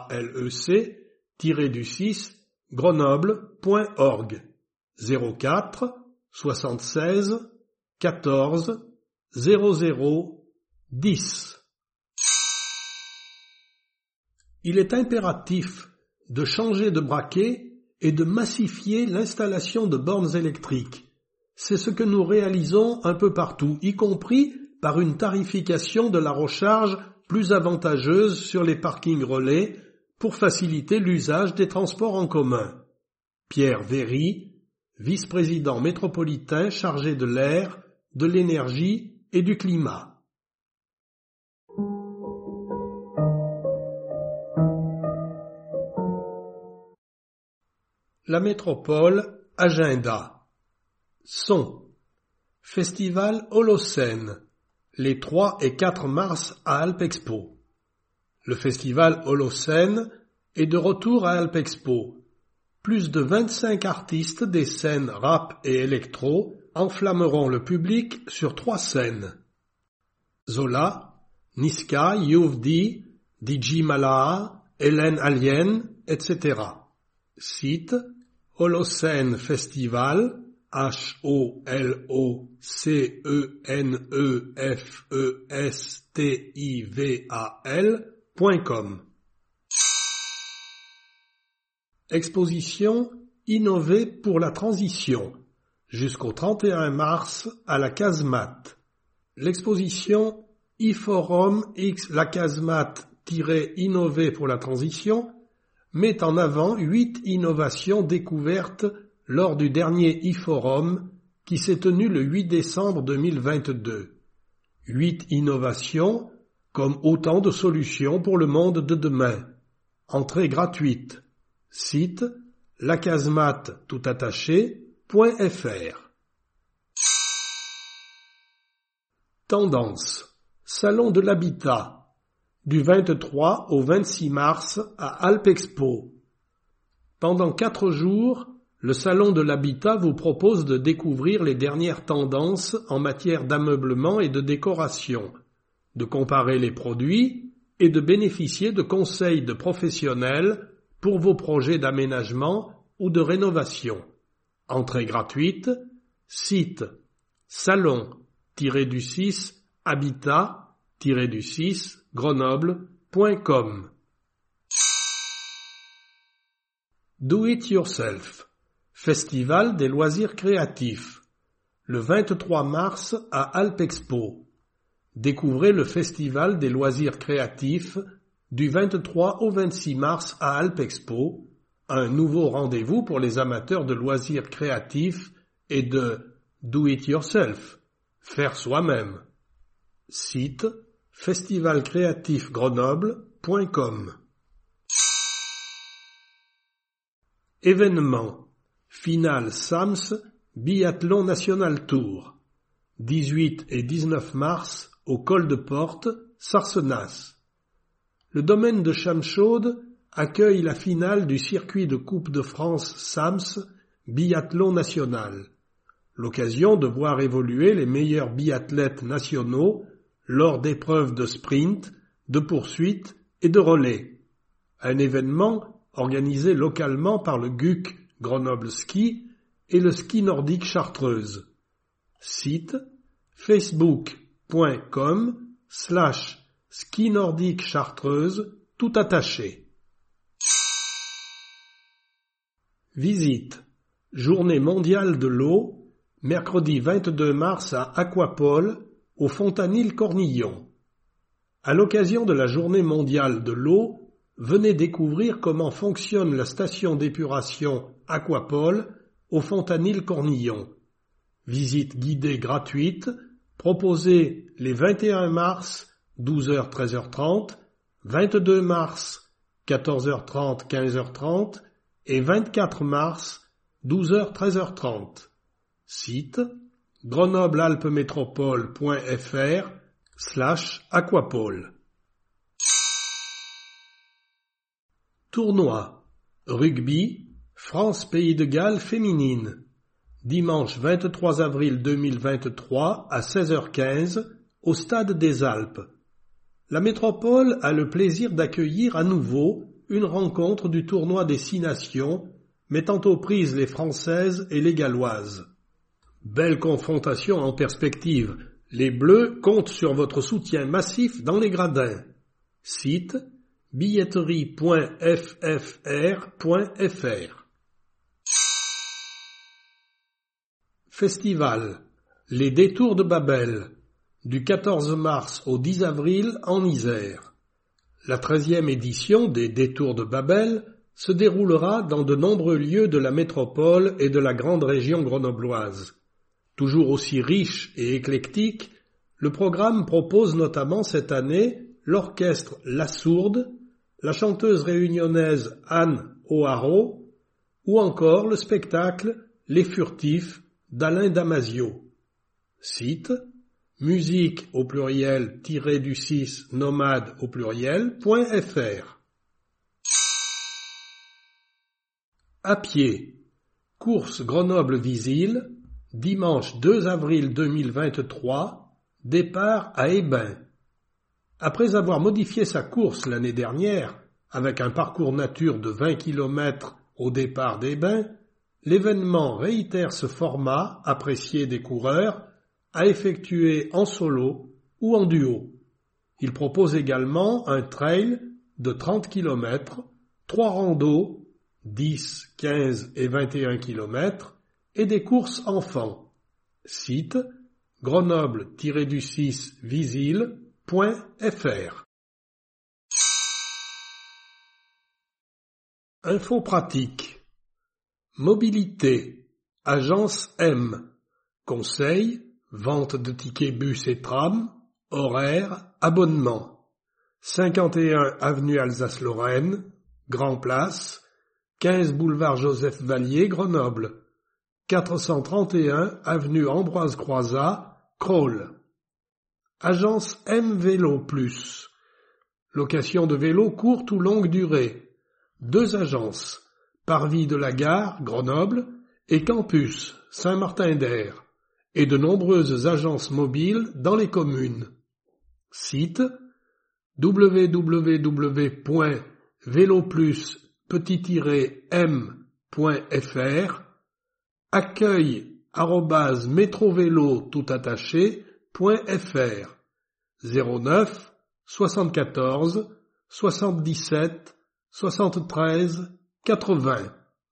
Speaker 1: grenoble point org, zéro quatre soixante-seize quatorze zéro zéro dix. Il est impératif de changer de braquet et de massifier l'installation de bornes électriques. C'est ce que nous réalisons un peu partout, y compris par une tarification de la recharge plus avantageuse sur les parkings relais pour faciliter l'usage des transports en commun. Pierre Véry, vice-président métropolitain chargé de l'air, de l'énergie et du climat. La métropole, agenda. Son. Festival Holocène, les trois et quatre mars à Alpexpo. Le festival Holocène est de retour à Alpexpo. Plus de vingt-cinq artistes des scènes rap et électro enflammeront le public sur trois scènes. Zola, Niska, Youvdi, D J Malaha, Hélène Alien, et cetera. Site Holocène Festival, H O L O C E N E F E S T I V A L point com. Exposition Innover pour la transition, jusqu'au trente et un mars à la Casemate. L'exposition e-forum X la Casemate-Innover pour la transition met en avant huit innovations découvertes lors du dernier e-forum qui s'est tenu le huit décembre deux mille vingt-deux. Huit innovations comme autant de solutions pour le monde de demain. Entrée gratuite. Site lacasemate tout attaché point f r. Tendance. Salon de l'habitat. du vingt-trois au vingt-six mars à Alpexpo. Pendant quatre jours, le Salon de l'Habitat vous propose de découvrir les dernières tendances en matière d'ameublement et de décoration, de comparer les produits et de bénéficier de conseils de professionnels pour vos projets d'aménagement ou de rénovation. Entrée gratuite, site salon tiret du six habitat tiret du six grenoble point com. Do It Yourself, Festival des loisirs créatifs, le vingt-trois mars à Alpexpo. Découvrez le Festival des loisirs créatifs du vingt-trois au vingt-six mars à Alpexpo, un nouveau rendez-vous pour les amateurs de loisirs créatifs et de Do It Yourself, faire soi-même. Site festival créatif grenoble point com. Événement Finale Sams Biathlon National Tour, dix-huit et dix-neuf mars au Col de Porte, Sarcenas. Le domaine de Chamchaude accueille la finale du circuit de Coupe de France Sams Biathlon National, l'occasion de voir évoluer les meilleurs biathlètes nationaux lors d'épreuves de sprint, de poursuite et de relais. Un événement organisé localement par le G U C Grenoble Ski et le Ski Nordique Chartreuse. Site facebook.com slash ski nordique chartreuse tout attaché. Visite Journée mondiale de l'eau, mercredi vingt-deux mars à Aquapole, au Fontanil-Cornillon. À l'occasion de la Journée mondiale de l'eau, venez découvrir comment fonctionne la station d'épuration Aquapole au Fontanil-Cornillon. Visite guidée gratuite, proposée les vingt et un mars, douze heures treize heures trente, vingt-deux mars, quatorze heures trente quinze heures trente et vingt-quatre mars, douze heures treize heures trente. Site grenoble-alpes-métropole.fr slash aquapole. Tournoi Rugby France-Pays de Galles féminine, dimanche vingt-trois avril deux mille vingt-trois à seize heures quinze au Stade des Alpes. La métropole a le plaisir d'accueillir à nouveau une rencontre du tournoi des Six Nations mettant aux prises les Françaises et les Galloises. Belle confrontation en perspective. Les Bleus comptent sur votre soutien massif dans les gradins. Site billetterie point f f r point f r. Festival Les Détours de Babel, du quatorze mars au dix avril en Isère. La treizième édition des Détours de Babel se déroulera dans de nombreux lieux de la métropole et de la grande région grenobloise. Toujours aussi riche et éclectique, le programme propose notamment cette année l'orchestre La Sourde, la chanteuse réunionnaise Anne O'Haraud, ou encore le spectacle Les Furtifs d'Alain Damasio. Site musique au pluriel tiré du six nomade au pluriel point fr. À pied, course Grenoble-Visil, dimanche deux avril deux mille vingt-trois, départ à Hébin. Après avoir modifié sa course l'année dernière, avec un parcours nature de vingt kilomètres au départ d'Hébin, l'événement réitère ce format apprécié des coureurs à effectuer en solo ou en duo. Il propose également un trail de trente kilomètres, trois randos, dix, quinze et vingt et un kilomètres, et des courses enfants. Site grenoble tiret du six visil point f r. Info pratique. Mobilité. Agence M. Conseil, vente de tickets bus et tram, horaires, abonnement. cinquante et un avenue Alsace-Lorraine, Grand Place, quinze boulevard Joseph Vallier, Grenoble. quatre cent trente et un avenue Ambroise Croizat, Crolles. Agence M Vélo Plus. Location de vélos courte ou longue durée. Deux agences. Parvis de la Gare, Grenoble, et Campus, Saint-Martin-d'Air, et de nombreuses agences mobiles dans les communes. Site w w w point vélo plus m point f r. Accueil arobase métrovélo tout attaché point f r. zéro neuf soixante-quatorze soixante-dix-sept soixante-treize quatre-vingts.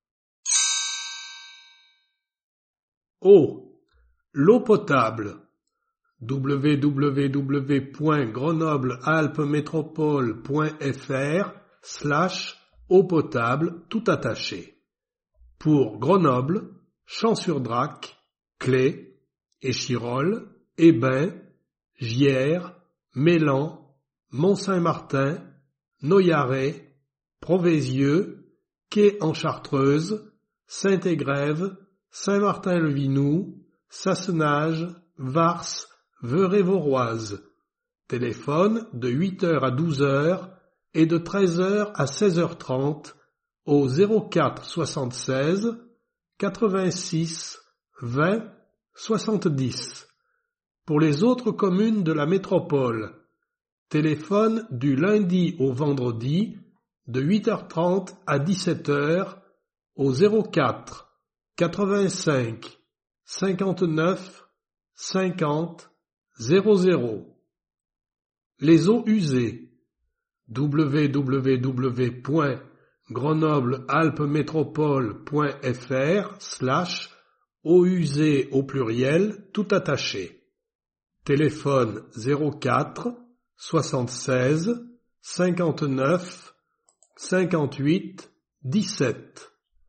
Speaker 1: Eau. L'eau potable. w w w point grenoble alpes métropole point f r slash eau potable tout attaché. Pour Grenoble, Champs-sur-Drac, Clé, Échirolles, Hébin, Gières, Mélan, Mont-Saint-Martin, Noyaret, Proveysieux, Quai en Chartreuse, Saint-Égrève, Saint-Martin-le-Vinoux, Sassenage, Vars, Veurey-Voroise. Téléphone de huit heures à douze heures et de treize heures à seize heures trente au zéro quatre soixante-seize quatre-vingt-six vingt soixante-dix. Pour les autres communes de la métropole, téléphone du lundi au vendredi de huit heures trente à dix-sept heures au zéro quatre quatre-vingt-cinq cinquante-neuf cinquante zéro zéro. Les eaux usées. w w w point grenoble alpes métropole point f r slash eaux usées au pluriel tout attaché. Téléphone zéro quatre soixante-seize cinquante-neuf cinquante-huit dix-sept.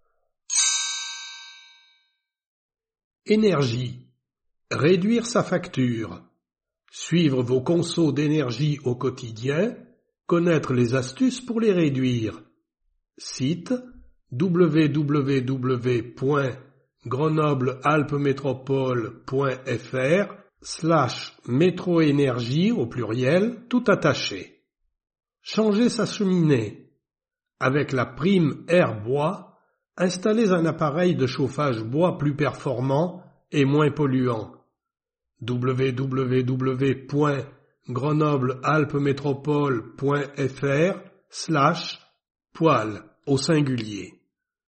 Speaker 1: Énergie. Réduire sa facture. Suivre vos consos d'énergie au quotidien. Connaître les astuces pour les réduire. Site w w w point grenoble alpes métropole point f r slash métroénergie au pluriel tout attaché. Changer sa cheminée. Avec la prime Air Bois, installez un appareil de chauffage bois plus performant et moins polluant. w w w point grenoble alpes métropole point f r slash poêle au singulier.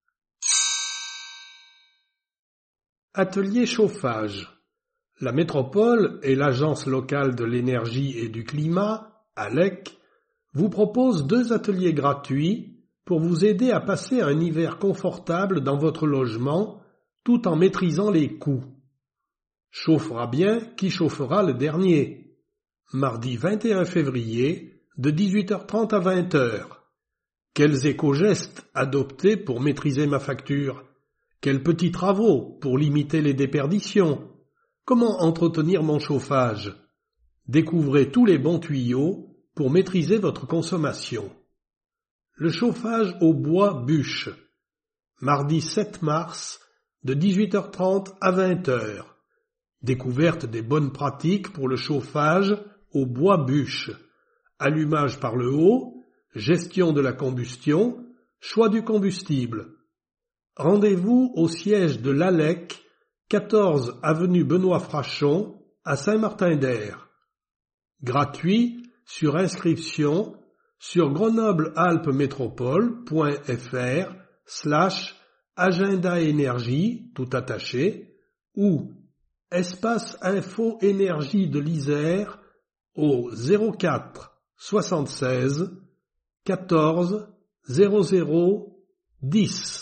Speaker 1: Atelier chauffage. La métropole et l'Agence locale de l'énergie et du climat, A L E C, vous proposent deux ateliers gratuits pour vous aider à passer un hiver confortable dans votre logement tout en maîtrisant les coûts. Chauffera bien qui chauffera le dernier. Mardi vingt et un février, de dix-huit heures trente à vingt heures. Quels éco-gestes adopter pour maîtriser ma facture? Quels petits travaux pour limiter les déperditions? Comment entretenir mon chauffage? Découvrez tous les bons tuyaux pour maîtriser votre consommation. Le chauffage au bois bûche. Mardi sept mars, de dix-huit heures trente à vingt heures. Découverte des bonnes pratiques pour le chauffage au bois bûche. Allumage par le haut, gestion de la combustion, choix du combustible. Rendez-vous au siège de l'A L E C, quatorze avenue Benoît Frachon, à Saint-Martin-d'Air. Gratuit sur inscription sur grenoble alpes métropole point f r slash agenda énergie tout attaché ou espace info énergie de l'Isère au zéro quatre soixante-seize quatorze zéro zéro dix.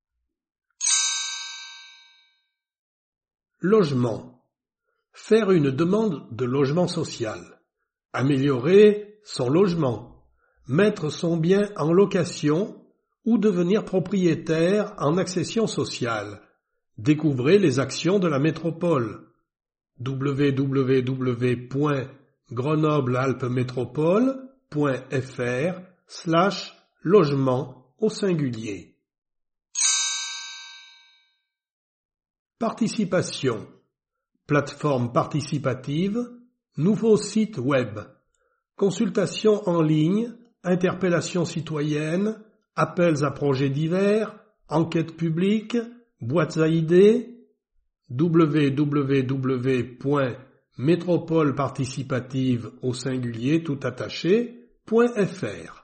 Speaker 1: Logement. Faire une demande de logement social. Améliorer son logement. Mettre son bien en location ou devenir propriétaire en accession sociale. Découvrez les actions de la métropole. w w w point grenoble alpes métropole point f r slash logement au singulier. Participation. Plateforme participative. Nouveau site web. consultations en ligne, interpellations citoyennes, appels à projets divers, enquêtes publiques, boîtes à idées, w w w point métropole participative au singulier tout attaché point f r.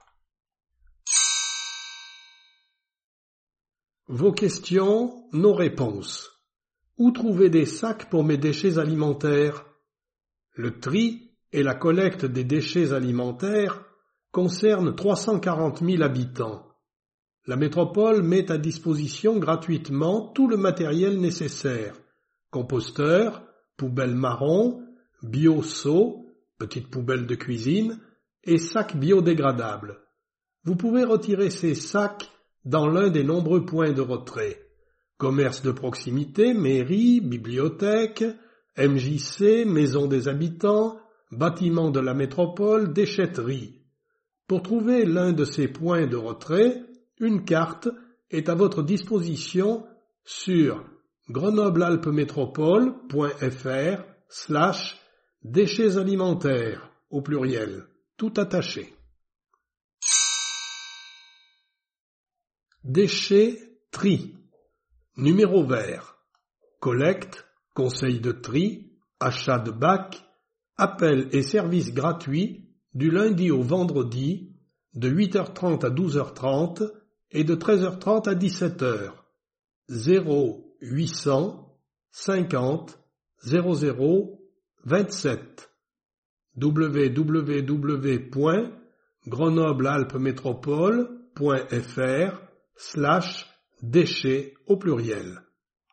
Speaker 1: Vos questions, nos réponses. Où trouver des sacs pour mes déchets alimentaires? Le tri et la collecte des déchets alimentaires concernent trois cent quarante mille habitants. La métropole met à disposition gratuitement tout le matériel nécessaire: composteur, poubelle marron, bio-seau, petite poubelle de cuisine et sacs biodégradables. Vous pouvez retirer ces sacs dans l'un des nombreux points de retrait: commerce de proximité, mairie, bibliothèque, M J C, maison des habitants, bâtiment de la métropole, déchetterie. Pour trouver l'un de ces points de retrait, une carte est à votre disposition sur grenoble-alpes-métropole point f r slash déchets alimentaires au pluriel, tout attaché. Déchets, tri. Numéro vert. Collecte, conseil de tri, achat de bacs, appel et services gratuits du lundi au vendredi de huit heures trente à douze heures trente et de treize heures trente à dix-sept heures. zéro huit cents cinquante zéro zéro vingt-sept. w w w point grenoble-alpes-métropole point f r slash déchets au pluriel.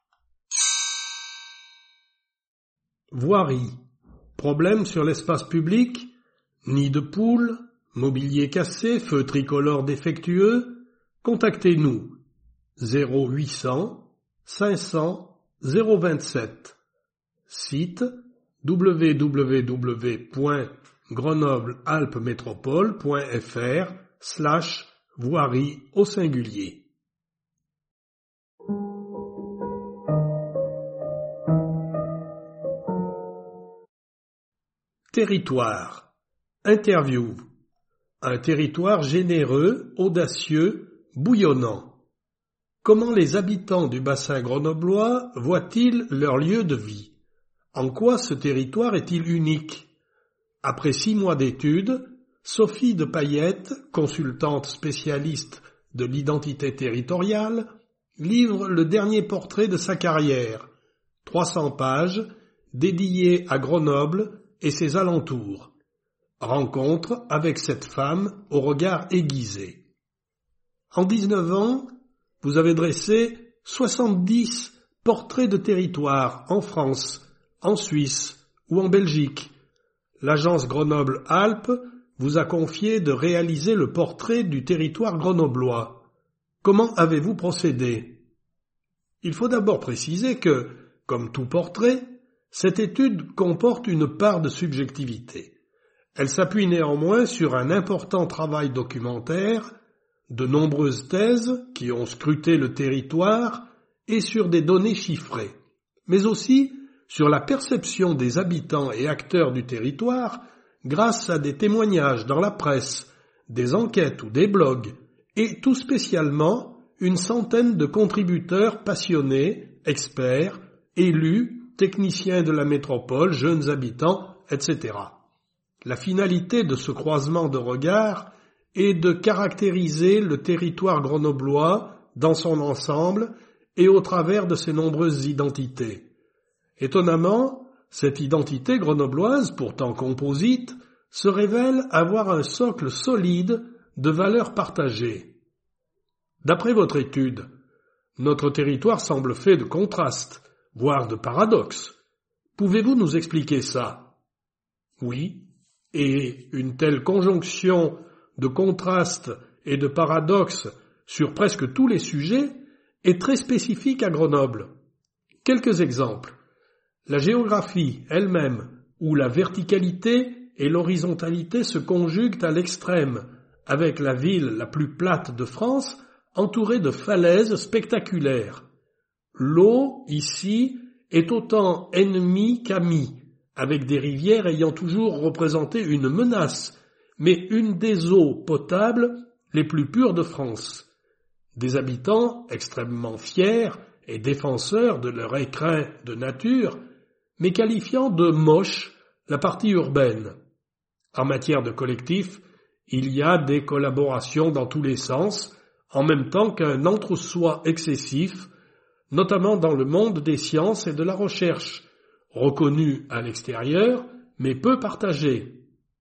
Speaker 1: Voirie. Problème sur l'espace public? Nid de poules, mobilier cassé, feu tricolore défectueux? Contactez-nous zéro huit cents cinq cents zéro vingt-sept. Site w w w point grenoble-alpes-métropole point f r slash voirie au singulier. Territoire. Interview. Un territoire généreux, audacieux, bouillonnant. Comment les habitants du bassin grenoblois voient-ils leur lieu de vie? En quoi ce territoire est-il unique? Après six mois d'études, Sophie de Payette, consultante spécialiste de l'identité territoriale, livre le dernier portrait de sa carrière, trois cents pages, dédié à Grenoble et ses alentours. Rencontre avec cette femme au regard aiguisé. En dix-neuf ans, vous avez dressé soixante-dix portraits de territoire en France, en Suisse ou en Belgique. L'agence Grenoble-Alpes vous a confié de réaliser le portrait du territoire grenoblois. Comment avez-vous procédé? Il faut d'abord préciser que, comme tout portrait, cette étude comporte une part de subjectivité. Elle s'appuie néanmoins sur un important travail documentaire, de nombreuses thèses qui ont scruté le territoire et sur des données chiffrées, mais aussi sur la perception des habitants et acteurs du territoire grâce à des témoignages dans la presse, des enquêtes ou des blogs, et tout spécialement une centaine de contributeurs passionnés, experts, élus, techniciens de la métropole, jeunes habitants, et cetera. La finalité de ce croisement de regards est de caractériser le territoire grenoblois dans son ensemble et au travers de ses nombreuses identités. Étonnamment, cette identité grenobloise, pourtant composite, se révèle avoir un socle solide de valeurs partagées. D'après votre étude, notre territoire semble fait de contrastes, voire de paradoxes. Pouvez-vous nous expliquer ça? Oui, et une telle conjonction de contrastes et de paradoxes sur presque tous les sujets est très spécifique à Grenoble. Quelques exemples. La géographie elle-même, où la verticalité et l'horizontalité se conjuguent à l'extrême, avec la ville la plus plate de France, entourée de falaises spectaculaires. L'eau, ici, est autant ennemie qu'amie, avec des rivières ayant toujours représenté une menace mais une des eaux potables les plus pures de France. Des habitants extrêmement fiers et défenseurs de leur écrin de nature, mais qualifiant de moche la partie urbaine. En matière de collectif, il y a des collaborations dans tous les sens, en même temps qu'un entre-soi excessif, notamment dans le monde des sciences et de la recherche, reconnu à l'extérieur, mais peu partagé.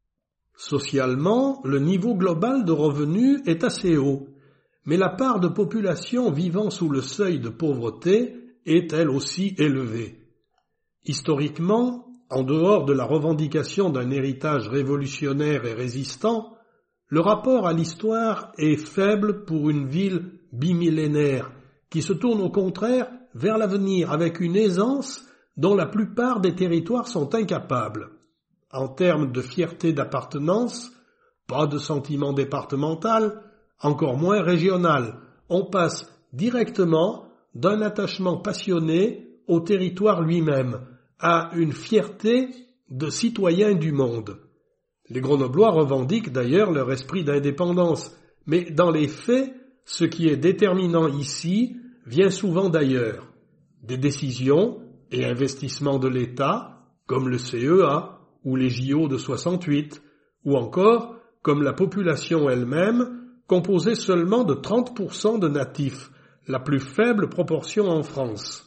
Speaker 1: Socialement, le niveau global de revenus est assez haut, mais la part de population vivant sous le seuil de pauvreté est elle aussi élevée. Historiquement, en dehors de la revendication d'un héritage révolutionnaire et résistant, le rapport à l'histoire est faible pour une ville bimillénaire qui se tourne au contraire vers l'avenir avec une aisance dont la plupart des territoires sont incapables. En termes de fierté d'appartenance, pas de sentiment départemental, encore moins régional. On passe directement d'un attachement passionné au territoire lui-même, à une fierté de citoyens du monde. Les Grenoblois revendiquent d'ailleurs leur esprit d'indépendance, mais dans les faits, ce qui est déterminant ici vient souvent d'ailleurs. Des décisions et investissements de l'État, comme le C E A ou les J O de soixante-huit, ou encore comme la population elle-même, composée seulement de trente pour cent de natifs, la plus faible proportion en France.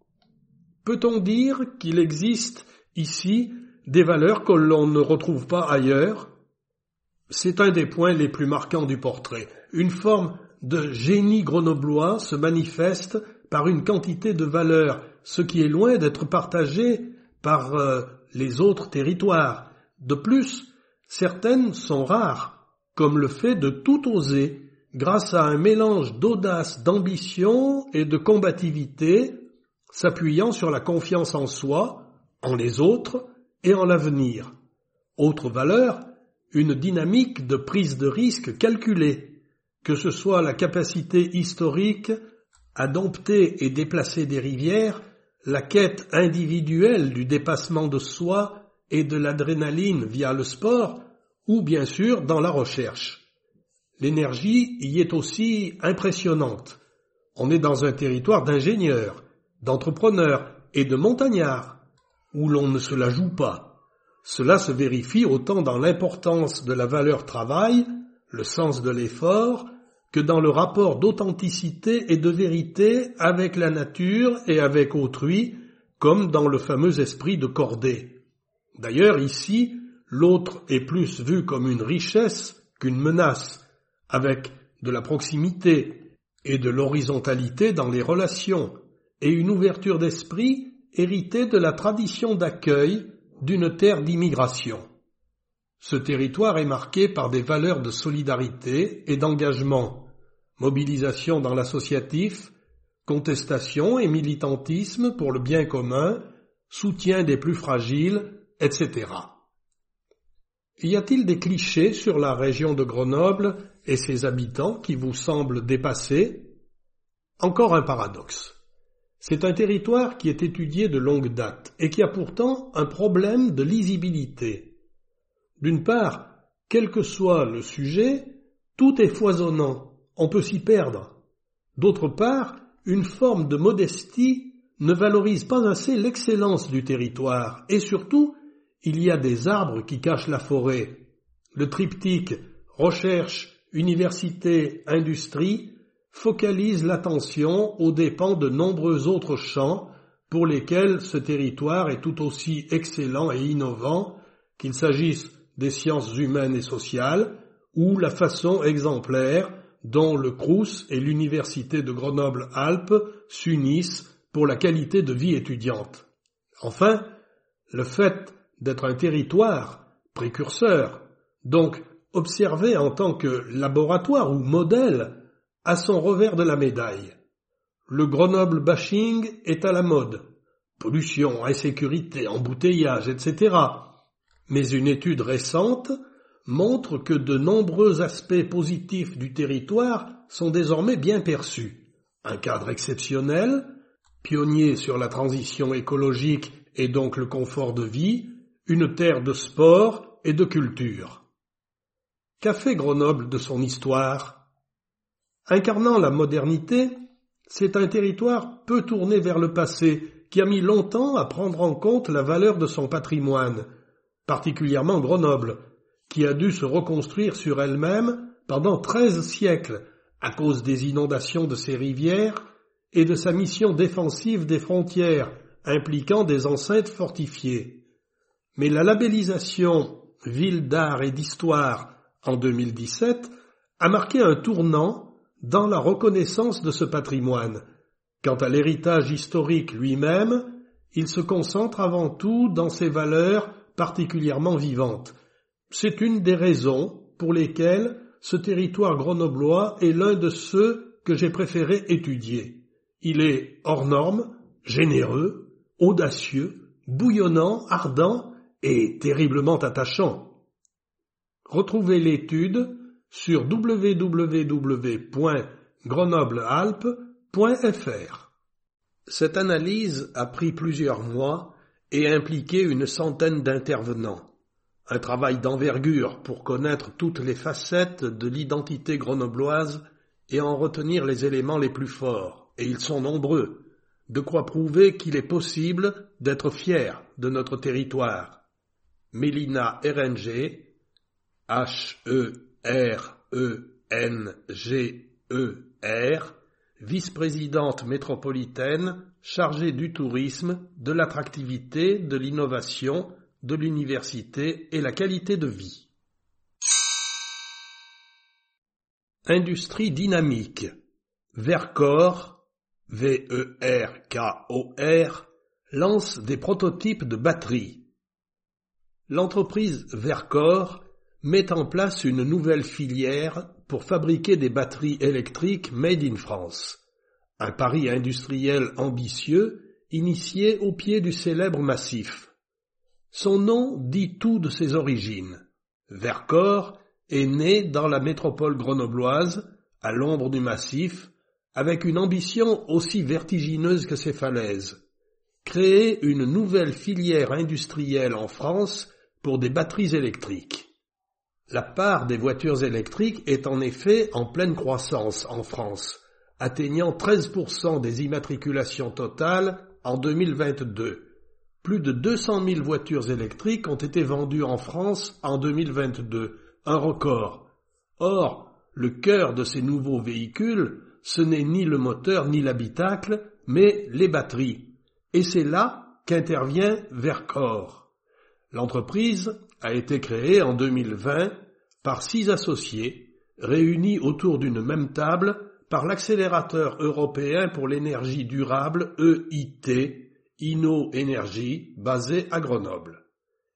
Speaker 1: Peut-on dire qu'il existe ici des valeurs que l'on ne retrouve pas ailleurs? C'est un des points les plus marquants du portrait. Une forme de génie grenoblois se manifeste par une quantité de valeurs, ce qui est loin d'être partagé par euh, les autres territoires. De plus, certaines sont rares, comme le fait de tout oser, grâce à un mélange d'audace, d'ambition et de combativité, s'appuyant sur la confiance en soi, en les autres et en l'avenir. Autre valeur, une dynamique de prise de risque calculée, que ce soit la capacité historique à dompter et déplacer des rivières, la quête individuelle du dépassement de soi et de l'adrénaline via le sport, ou bien sûr dans la recherche. L'énergie y est aussi impressionnante. On est dans un territoire d'ingénieurs, d'entrepreneurs et de montagnards, où l'on ne se la joue pas. Cela se vérifie autant dans l'importance de la valeur travail, le sens de l'effort, que dans le rapport d'authenticité et de vérité avec la nature et avec autrui, comme dans le fameux esprit de cordée. D'ailleurs, ici, l'autre est plus vu comme une richesse qu'une menace, avec de la proximité et de l'horizontalité dans les relations, et une ouverture d'esprit héritée de la tradition d'accueil d'une terre d'immigration. Ce territoire est marqué par des valeurs de solidarité et d'engagement, mobilisation dans l'associatif, contestation et militantisme pour le bien commun, soutien des plus fragiles, et cetera. Y a-t-il des clichés sur la région de Grenoble et ses habitants qui vous semblent dépassés? Encore un paradoxe. C'est un territoire qui est étudié de longue date et qui a pourtant un problème de lisibilité. D'une part, quel que soit le sujet, tout est foisonnant, on peut s'y perdre. D'autre part, une forme de modestie ne valorise pas assez l'excellence du territoire et surtout, il y a des arbres qui cachent la forêt. Le triptyque recherche, université, industrie focalise l'attention aux dépens de nombreux autres champs pour lesquels ce territoire est tout aussi excellent et innovant, qu'il s'agisse des sciences humaines et sociales ou la façon exemplaire dont le Crous et l'Université de Grenoble-Alpes s'unissent pour la qualité de vie étudiante. Enfin, le fait d'être un territoire précurseur, donc observé en tant que laboratoire ou modèle, a son revers de la médaille. Le Grenoble bashing est à la mode. Pollution, insécurité, embouteillage, et cetera. Mais une étude récente montre que de nombreux aspects positifs du territoire sont désormais bien perçus. Un cadre exceptionnel, pionnier sur la transition écologique et donc le confort de vie, une terre de sport et de culture. Qu'a fait Grenoble de son histoire? Incarnant la modernité, c'est un territoire peu tourné vers le passé, qui a mis longtemps à prendre en compte la valeur de son patrimoine, particulièrement Grenoble, qui a dû se reconstruire sur elle-même pendant treize siècles à cause des inondations de ses rivières et de sa mission défensive des frontières, impliquant des enceintes fortifiées. Mais la labellisation Ville d'art et d'histoire en deux mille dix-sept a marqué un tournant dans la reconnaissance de ce patrimoine. Quant à l'héritage historique lui-même, il se concentre avant tout dans ses valeurs particulièrement vivantes. C'est une des raisons pour lesquelles ce territoire grenoblois est l'un de ceux que j'ai préféré étudier. Il est hors norme, généreux, audacieux, bouillonnant, ardent et terriblement attachant. Retrouvez l'étude sur w w w point grenoble alpes point f r. Cette analyse a pris plusieurs mois et a impliqué une centaine d'intervenants. Un travail d'envergure pour connaître toutes les facettes de l'identité grenobloise et en retenir les éléments les plus forts, et ils sont nombreux, de quoi prouver qu'il est possible d'être fier de notre territoire. Mélina Herenger, H E R E N G E R, vice-présidente métropolitaine chargée du tourisme, de l'attractivité, de l'innovation, de l'université et la qualité de vie. Industrie dynamique. Verkor, V E R K O R, lance des prototypes de batteries. L'entreprise Verkor met en place une nouvelle filière pour fabriquer des batteries électriques made in France. Un pari industriel ambitieux initié au pied du célèbre massif. Son nom dit tout de ses origines. Verkor est né dans la métropole grenobloise, à l'ombre du massif, avec une ambition aussi vertigineuse que ses falaises. Créer une nouvelle filière industrielle en France pour des batteries électriques. La part des voitures électriques est en effet en pleine croissance en France, atteignant treize pour cent des immatriculations totales en deux mille vingt-deux. Plus de deux cent mille voitures électriques ont été vendues en France en deux mille vingt-deux, un record. Or, le cœur de ces nouveaux véhicules, ce n'est ni le moteur ni l'habitacle, mais les batteries. Et c'est là qu'intervient Verkor. L'entreprise a été créée en deux mille vingt par six associés, réunis autour d'une même table par l'accélérateur européen pour l'énergie durable E I T, InnoEnergy, basé à Grenoble.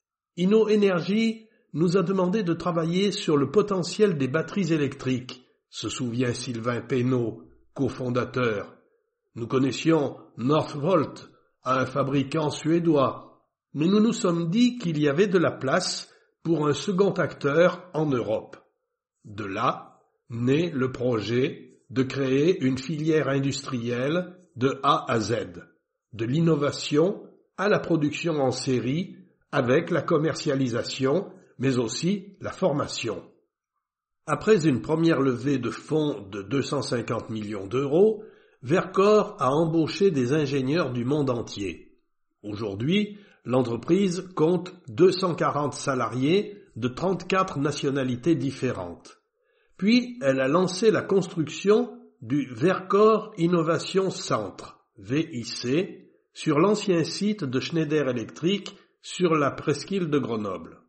Speaker 1: InnoEnergy nous a demandé de travailler sur le potentiel des batteries électriques, se souvient Sylvain Pénaud, cofondateur. Nous connaissions Northvolt, un fabricant suédois, mais nous nous sommes dit qu'il y avait de la place pour un second acteur en Europe. De là naît le projet de créer une filière industrielle de A à Z, de l'innovation à la production en série avec la commercialisation, mais aussi la formation. Après une première levée de fonds de deux cent cinquante millions d'euros, Verkor a embauché des ingénieurs du monde entier. Aujourd'hui, l'entreprise compte deux cent quarante salariés de trente-quatre nationalités différentes. Puis, elle a lancé la construction du Verkor Innovation Centre, V I C, sur l'ancien site de Schneider Electric sur la presqu'île de Grenoble.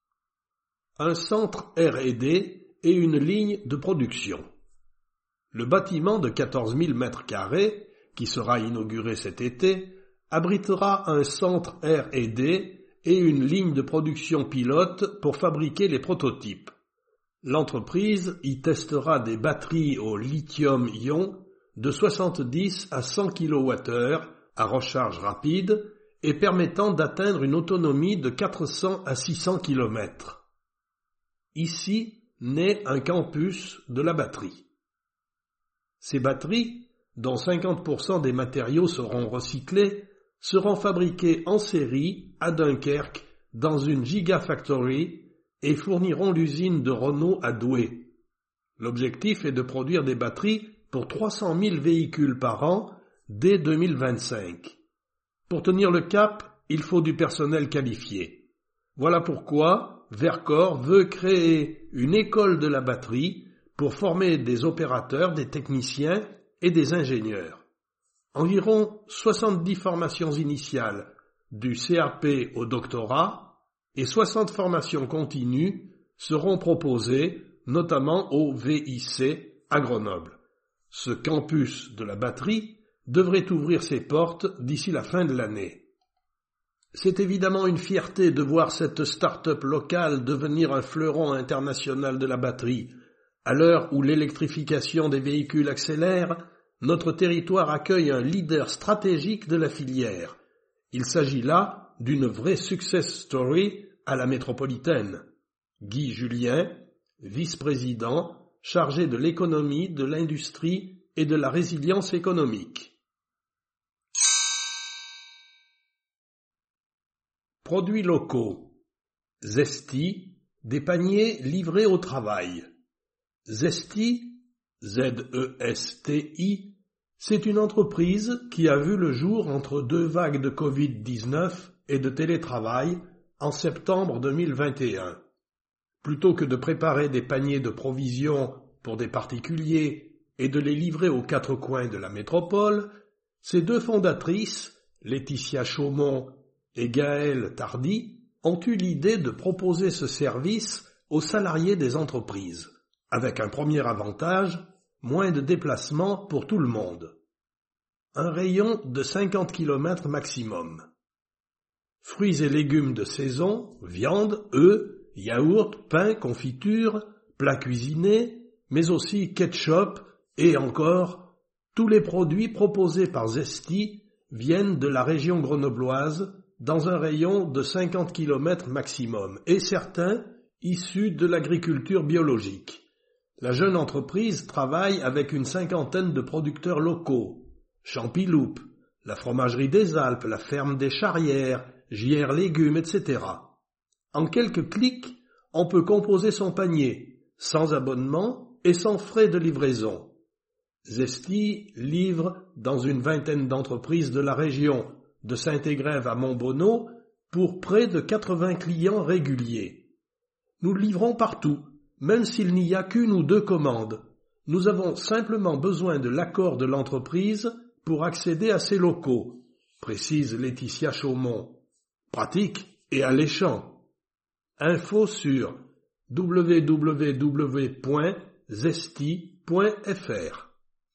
Speaker 1: Un centre R et D et une ligne de production. Le bâtiment de quatorze mille mètres carrés, qui sera inauguré cet été, abritera un centre R et D et une ligne de production pilote pour fabriquer les prototypes. L'entreprise y testera des batteries au lithium-ion de soixante-dix à cent kilowattheures à recharge rapide et permettant d'atteindre une autonomie de quatre cents à six cents kilomètres. Ici naît un campus de la batterie. Ces batteries, dont cinquante pour cent des matériaux seront recyclés, seront fabriquées en série à Dunkerque dans une gigafactory et fourniront l'usine de Renault à Douai. L'objectif est de produire des batteries pour trois cent mille véhicules par an dès deux mille vingt-cinq. Pour tenir le cap, il faut du personnel qualifié. Voilà pourquoi Verkor veut créer une école de la batterie pour former des opérateurs, des techniciens et des ingénieurs. Environ soixante-dix formations initiales, du C A P au doctorat, et soixante formations continues seront proposées, notamment au V I C à Grenoble. Ce campus de la batterie devrait ouvrir ses portes d'ici la fin de l'année. C'est évidemment une fierté de voir cette start-up locale devenir un fleuron international de la batterie. À l'heure où l'électrification des véhicules accélère, notre territoire accueille un leader stratégique de la filière. Il s'agit là d'une vraie success story à la métropolitaine. Guy Julien, vice-président, chargé de l'économie, de l'industrie et de la résilience économique. Produits locaux. Zesty, des paniers livrés au travail. Zesty, Z E S T I, c'est une entreprise qui a vu le jour entre deux vagues de covid dix-neuf et de télétravail en septembre deux mille vingt et un. Plutôt que de préparer des paniers de provisions pour des particuliers et de les livrer aux quatre coins de la métropole, ces deux fondatrices, Laetitia Chaumont et Gaëlle Tardy, ont eu l'idée de proposer ce service aux salariés des entreprises, avec un premier avantage, moins de déplacements pour tout le monde. Un rayon de cinquante kilomètres maximum. Fruits et légumes de saison, viande, œufs, yaourts, pain, confiture, plats cuisinés, mais aussi ketchup et encore, tous les produits proposés par Zesty viennent de la région grenobloise dans un rayon de cinquante kilomètres maximum et certains issus de l'agriculture biologique. La jeune entreprise travaille avec une cinquantaine de producteurs locaux, Champiloupe, la fromagerie des Alpes, la ferme des Charrières, J R Légumes, et cetera. En quelques clics, on peut composer son panier, sans abonnement et sans frais de livraison. Zesty livre dans une vingtaine d'entreprises de la région, de Saint-Égrève à Montbonneau, pour près de quatre-vingts clients réguliers. Nous le livrons partout, même s'il n'y a qu'une ou deux commandes. Nous avons simplement besoin de l'accord de l'entreprise pour accéder à ses locaux, précise Laetitia Chaumont. Pratique et alléchant. Info sur w w w point zesty point f r.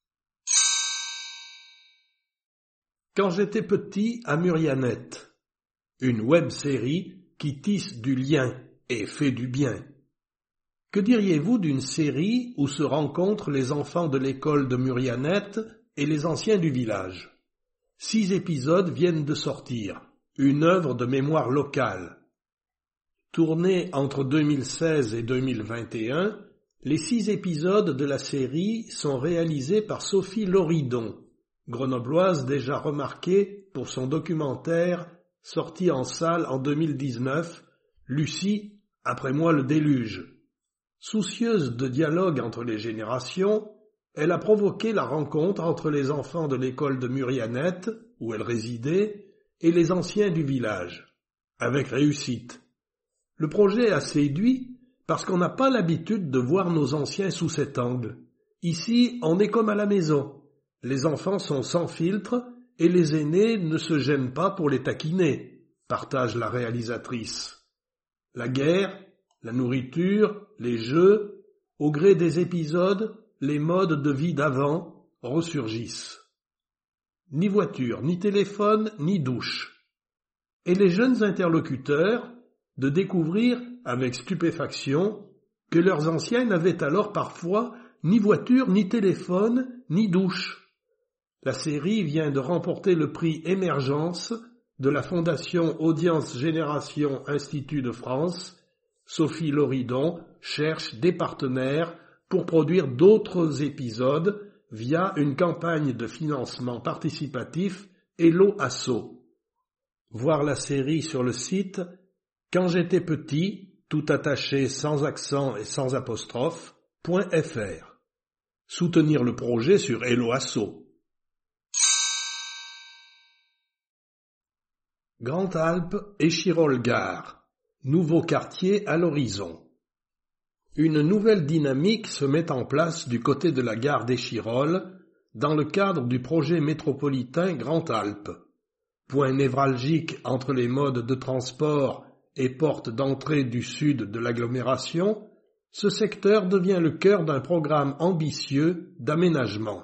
Speaker 1: Quand j'étais petit à Murianette, une web-série qui tisse du lien et fait du bien. Que diriez-vous d'une série où se rencontrent les enfants de l'école de Murianette et les anciens du village? Six épisodes viennent de sortir, une œuvre de mémoire locale. Tournée entre deux mille seize et deux mille vingt et un, les six épisodes de la série sont réalisés par Sophie Loridon, grenobloise déjà remarquée pour son documentaire sorti en salle en deux mille dix-neuf, Lucie, après moi le déluge. Soucieuse de dialogue entre les générations, elle a provoqué la rencontre entre les enfants de l'école de Murianette, où elle résidait, et les anciens du village, avec réussite. Le projet a séduit parce qu'on n'a pas l'habitude de voir nos anciens sous cet angle. Ici, on est comme à la maison. Les enfants sont sans filtre et les aînés ne se gênent pas pour les taquiner, partage la réalisatrice. La guerre, la nourriture, les jeux, au gré des épisodes, les modes de vie d'avant ressurgissent. Ni voiture, ni téléphone, ni douche. Et les jeunes interlocuteurs de découvrir avec stupéfaction que leurs anciens n'avaient alors parfois ni voiture, ni téléphone, ni douche. La série vient de remporter le prix Émergence de la Fondation Audience Génération Institut de France. Sophie Loridon cherche des partenaires pour produire d'autres épisodes via une campagne de financement participatif Hello Asso. Voir la série sur le site quand j'étais petit tout attaché sans accent et sans apostrophe, .fr. Soutenir le projet sur Hello Asso. Grand Alpe, Échirolles-Gare. Nouveau quartier à l'horizon. Une nouvelle dynamique se met en place du côté de la gare d'Échirolles dans le cadre du projet métropolitain Grand Alpe. Point névralgique entre les modes de transport et porte d'entrée du sud de l'agglomération, ce secteur devient le cœur d'un programme ambitieux d'aménagement.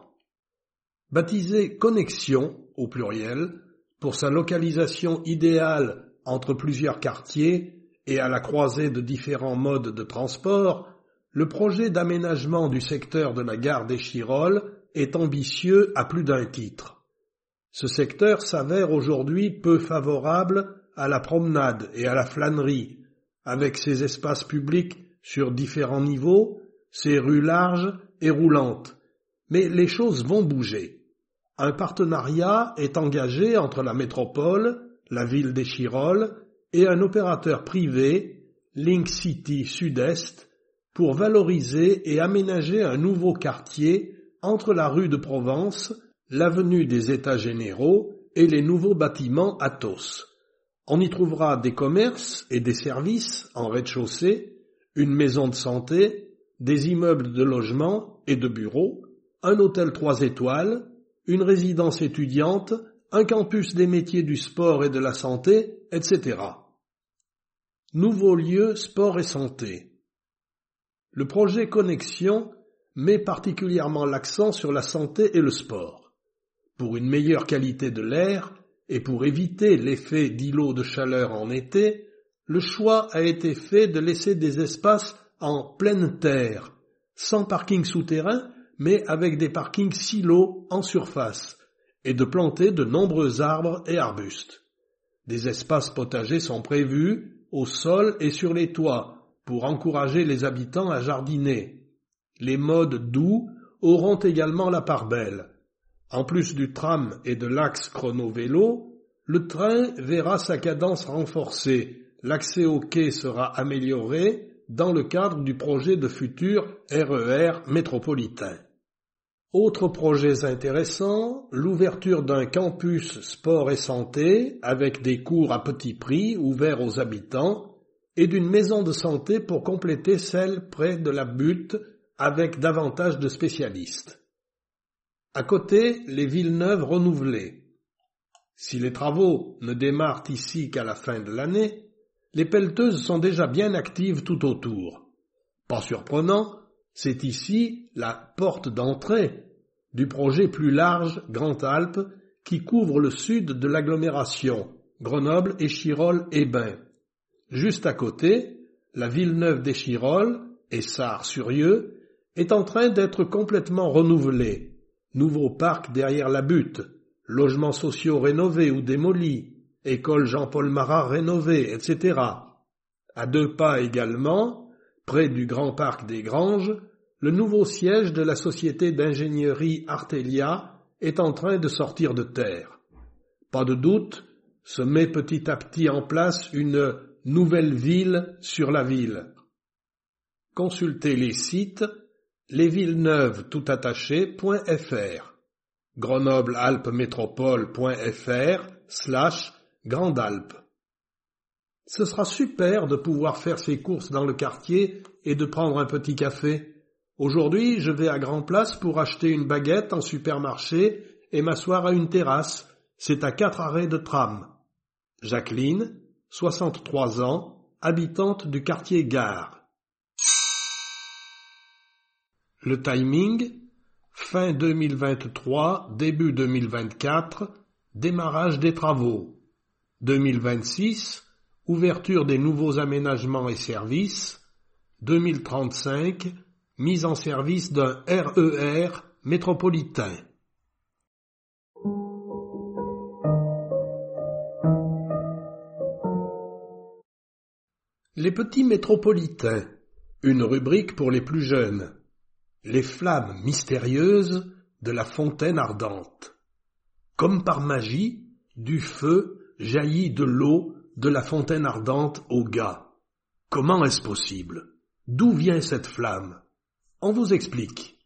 Speaker 1: Baptisé Connexion, au pluriel, pour sa localisation idéale entre plusieurs quartiers et à la croisée de différents modes de transport, le projet d'aménagement du secteur de la gare d'Échirolles est ambitieux à plus d'un titre. Ce secteur s'avère aujourd'hui peu favorable à la promenade et à la flânerie, avec ses espaces publics sur différents niveaux, ses rues larges et roulantes. Mais les choses vont bouger. Un partenariat est engagé entre la métropole, la ville d'Échirolles et un opérateur privé, Link City Sud-Est, pour valoriser et aménager un nouveau quartier entre la rue de Provence, l'avenue des États généraux et les nouveaux bâtiments Athos. On y trouvera des commerces et des services en rez-de-chaussée, une maison de santé, des immeubles de logement et de bureaux, un hôtel trois étoiles, une résidence étudiante, un campus des métiers du sport et de la santé, et cetera. Nouveau lieu sport et santé. Le projet Connexion met particulièrement l'accent sur la santé et le sport. Pour une meilleure qualité de l'air et pour éviter l'effet d'îlot de chaleur en été, le choix a été fait de laisser des espaces en pleine terre, sans parking souterrain, mais avec des parkings silos en surface, et de planter de nombreux arbres et arbustes. Des espaces potagers sont prévus au sol et sur les toits, pour encourager les habitants à jardiner. Les modes doux auront également la part belle. En plus du tram et de l'axe chrono-vélo, le train verra sa cadence renforcée, l'accès au quai sera amélioré dans le cadre du projet de futur R E R métropolitain. Autres projets intéressants, l'ouverture d'un campus sport et santé avec des cours à petit prix ouverts aux habitants et d'une maison de santé pour compléter celle près de la butte avec davantage de spécialistes. À côté, les villes neuves renouvelées. Si les travaux ne démarrent ici qu'à la fin de l'année, les pelleteuses sont déjà bien actives tout autour. Pas surprenant, c'est ici la porte d'entrée du projet plus large Grand Alpe qui couvre le sud de l'agglomération, Grenoble, Échirolles et Bains. Juste à côté, la ville neuve d'Échirolles, Essart-sur-Yeu, est en train d'être complètement renouvelée. Nouveau parc derrière la butte, logements sociaux rénovés ou démolis, école Jean-Paul Marat rénovée, et cetera. À deux pas également, près du grand parc des Granges, le nouveau siège de la société d'ingénierie Artelia est en train de sortir de terre. Pas de doute, se met petit à petit en place une nouvelle ville sur la ville. Consultez les sites lesvilleneuves tout attaché.fr, grenoble-alpes-métropole.fr slash Grande Alpe. Ce sera super de pouvoir faire ses courses dans le quartier et de prendre un petit café. Aujourd'hui, je vais à Grand Place pour acheter une baguette en supermarché et m'asseoir à une terrasse. C'est à quatre arrêts de tram. Jacqueline, soixante-trois ans, habitante du quartier Gare. Le timing, fin deux mille vingt-trois, début deux mille vingt-quatre, démarrage des travaux. deux mille vingt-six, ouverture des nouveaux aménagements et services. deux mille trente-cinq, mise en service d'un R E R métropolitain. Les petits métropolitains, une rubrique pour les plus jeunes. Les flammes mystérieuses de la fontaine ardente. Comme par magie, du feu jaillit de l'eau de la fontaine ardente au gars. Comment est-ce possible? D'où vient cette flamme? On vous explique.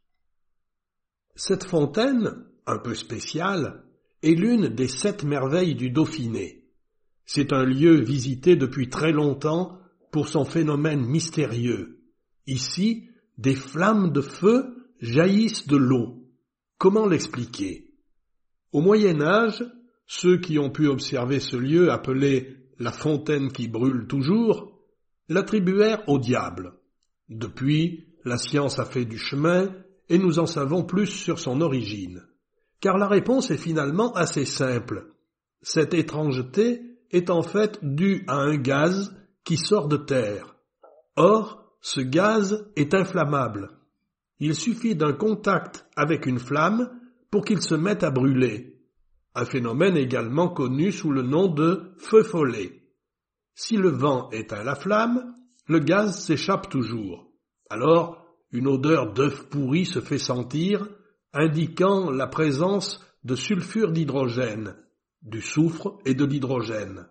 Speaker 1: Cette fontaine, un peu spéciale, est l'une des sept merveilles du Dauphiné. C'est un lieu visité depuis très longtemps pour son phénomène mystérieux. Ici, des flammes de feu jaillissent de l'eau. Comment l'expliquer? Au Moyen Âge, ceux qui ont pu observer ce lieu appelé la fontaine qui brûle toujours, l'attribuèrent au diable. Depuis, la science a fait du chemin et nous en savons plus sur son origine. Car la réponse est finalement assez simple. Cette étrangeté est en fait due à un gaz qui sort de terre. Or, ce gaz est inflammable. Il suffit d'un contact avec une flamme pour qu'il se mette à brûler. Un phénomène également connu sous le nom de feu follet. Si le vent éteint la flamme, le gaz s'échappe toujours. Alors, une odeur d'œuf pourri se fait sentir, indiquant la présence de sulfure d'hydrogène, du soufre et de l'hydrogène.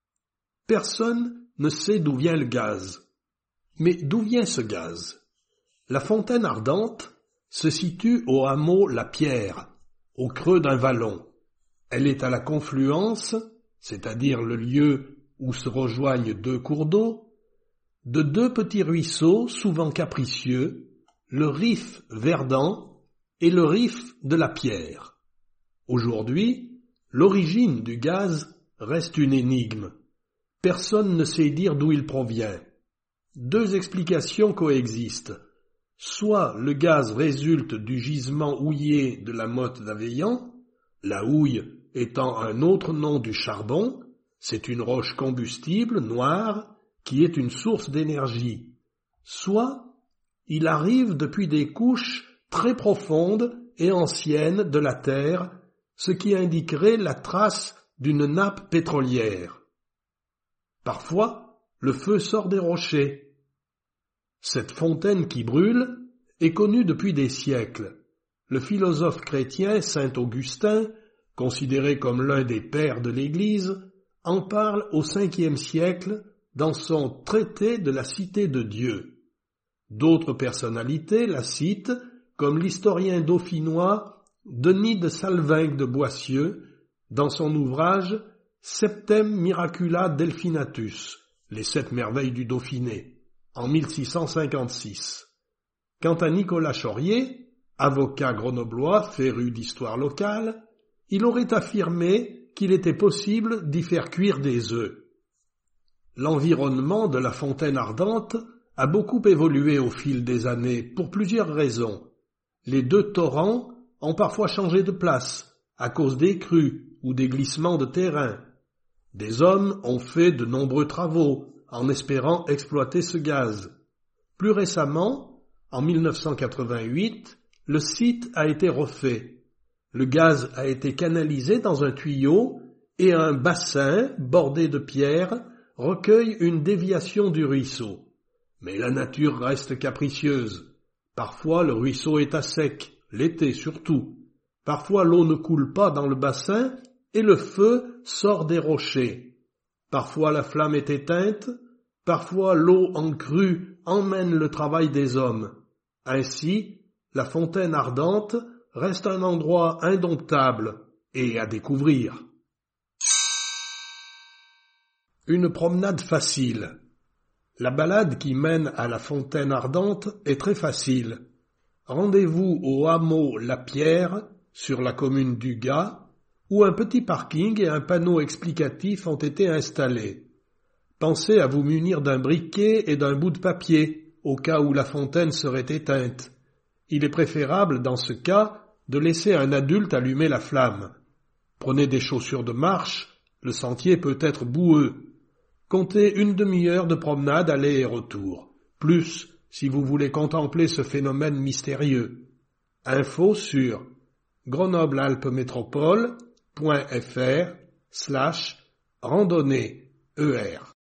Speaker 1: Personne ne sait d'où vient le gaz. Mais d'où vient ce gaz? La fontaine ardente se situe au hameau La Pierre, au creux d'un vallon. Elle est à la confluence, c'est-à-dire le lieu où se rejoignent deux cours d'eau, de deux petits ruisseaux souvent capricieux, le Rif Verdant et le Rif de la Pierre. Aujourd'hui, l'origine du gaz reste une énigme. Personne ne sait dire d'où il provient. Deux explications coexistent. Soit le gaz résulte du gisement houillé de la motte d'Aveillant, la houille étant un autre nom du charbon, c'est une roche combustible, noire, qui est une source d'énergie. Soit il arrive depuis des couches très profondes et anciennes de la Terre, ce qui indiquerait la trace d'une nappe pétrolière. Parfois, le feu sort des rochers. Cette fontaine qui brûle est connue depuis des siècles. Le philosophe chrétien saint Augustin, considéré comme l'un des pères de l'Église, en parle au cinquième siècle dans son traité de la cité de Dieu. D'autres personnalités la citent, comme l'historien dauphinois Denis de Salvingue de Boissieu, dans son ouvrage Septem Miracula Delphinatus, les sept merveilles du Dauphiné, en mille six cent cinquante-six. Quant à Nicolas Chorier, avocat grenoblois féru d'histoire locale, il aurait affirmé qu'il était possible d'y faire cuire des œufs. L'environnement de la fontaine ardente a beaucoup évolué au fil des années pour plusieurs raisons. Les deux torrents ont parfois changé de place à cause des crues ou des glissements de terrain. Des hommes ont fait de nombreux travaux en espérant exploiter ce gaz. Plus récemment, en mille neuf cent quatre-vingt-huit, le site a été refait. Le gaz a été canalisé dans un tuyau et un bassin bordé de pierres recueille une déviation du ruisseau. Mais la nature reste capricieuse. Parfois le ruisseau est à sec, l'été surtout. Parfois l'eau ne coule pas dans le bassin et le feu sort des rochers. Parfois la flamme est éteinte, parfois l'eau en crue emmène le travail des hommes. Ainsi, la fontaine ardente reste un endroit indomptable et à découvrir. Une promenade facile. La balade qui mène à la fontaine ardente est très facile. Rendez-vous au hameau La Pierre, sur la commune d'Ugas, où un petit parking et un panneau explicatif ont été installés. Pensez à vous munir d'un briquet et d'un bout de papier, au cas où la fontaine serait éteinte. Il est préférable, dans ce cas, de laisser un adulte allumer la flamme. Prenez des chaussures de marche, le sentier peut être boueux. Comptez une demi-heure de promenade aller et retour, plus si vous voulez contempler ce phénomène mystérieux. Info sur grenoblealpesmétropole.fr slash randonnée E R.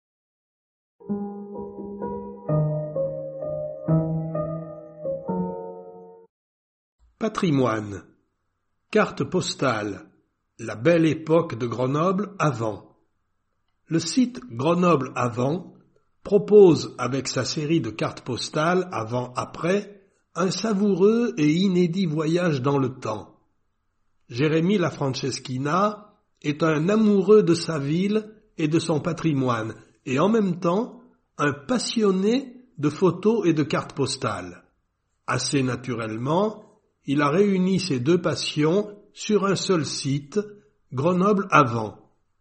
Speaker 1: Patrimoine. Carte postale. La belle époque de Grenoble avant. Le site Grenoble avant propose avec sa série de cartes postales avant-après un savoureux et inédit voyage dans le temps. Jérémy Lafranceschina est un amoureux de sa ville et de son patrimoine et en même temps un passionné de photos et de cartes postales. Assez naturellement, il a réuni ces deux passions sur un seul site, Grenoble Avant.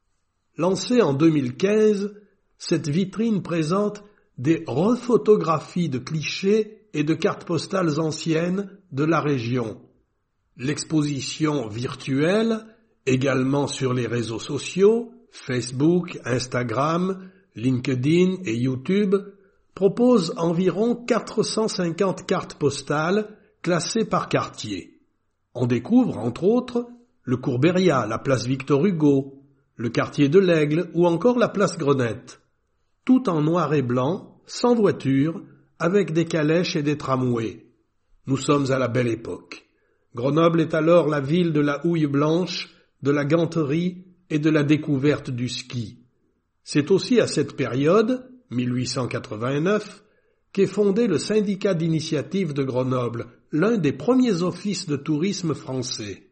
Speaker 1: Lancée en deux mille quinze, cette vitrine présente des refotographies de clichés et de cartes postales anciennes de la région. L'exposition virtuelle, également sur les réseaux sociaux, Facebook, Instagram, LinkedIn et YouTube, propose environ quatre cent cinquante cartes postales classées par quartier. On découvre, entre autres, le Courberia, la place Victor Hugo, le quartier de l'Aigle ou encore la place Grenette. Tout en noir et blanc, sans voiture, avec des calèches et des tramways. Nous sommes à la belle époque. Grenoble est alors la ville de la houille blanche, de la ganterie et de la découverte du ski. C'est aussi à cette période, mille huit cent quatre-vingt-neuf, qu'est fondé le syndicat d'initiative de Grenoble, l'un des premiers offices de tourisme français.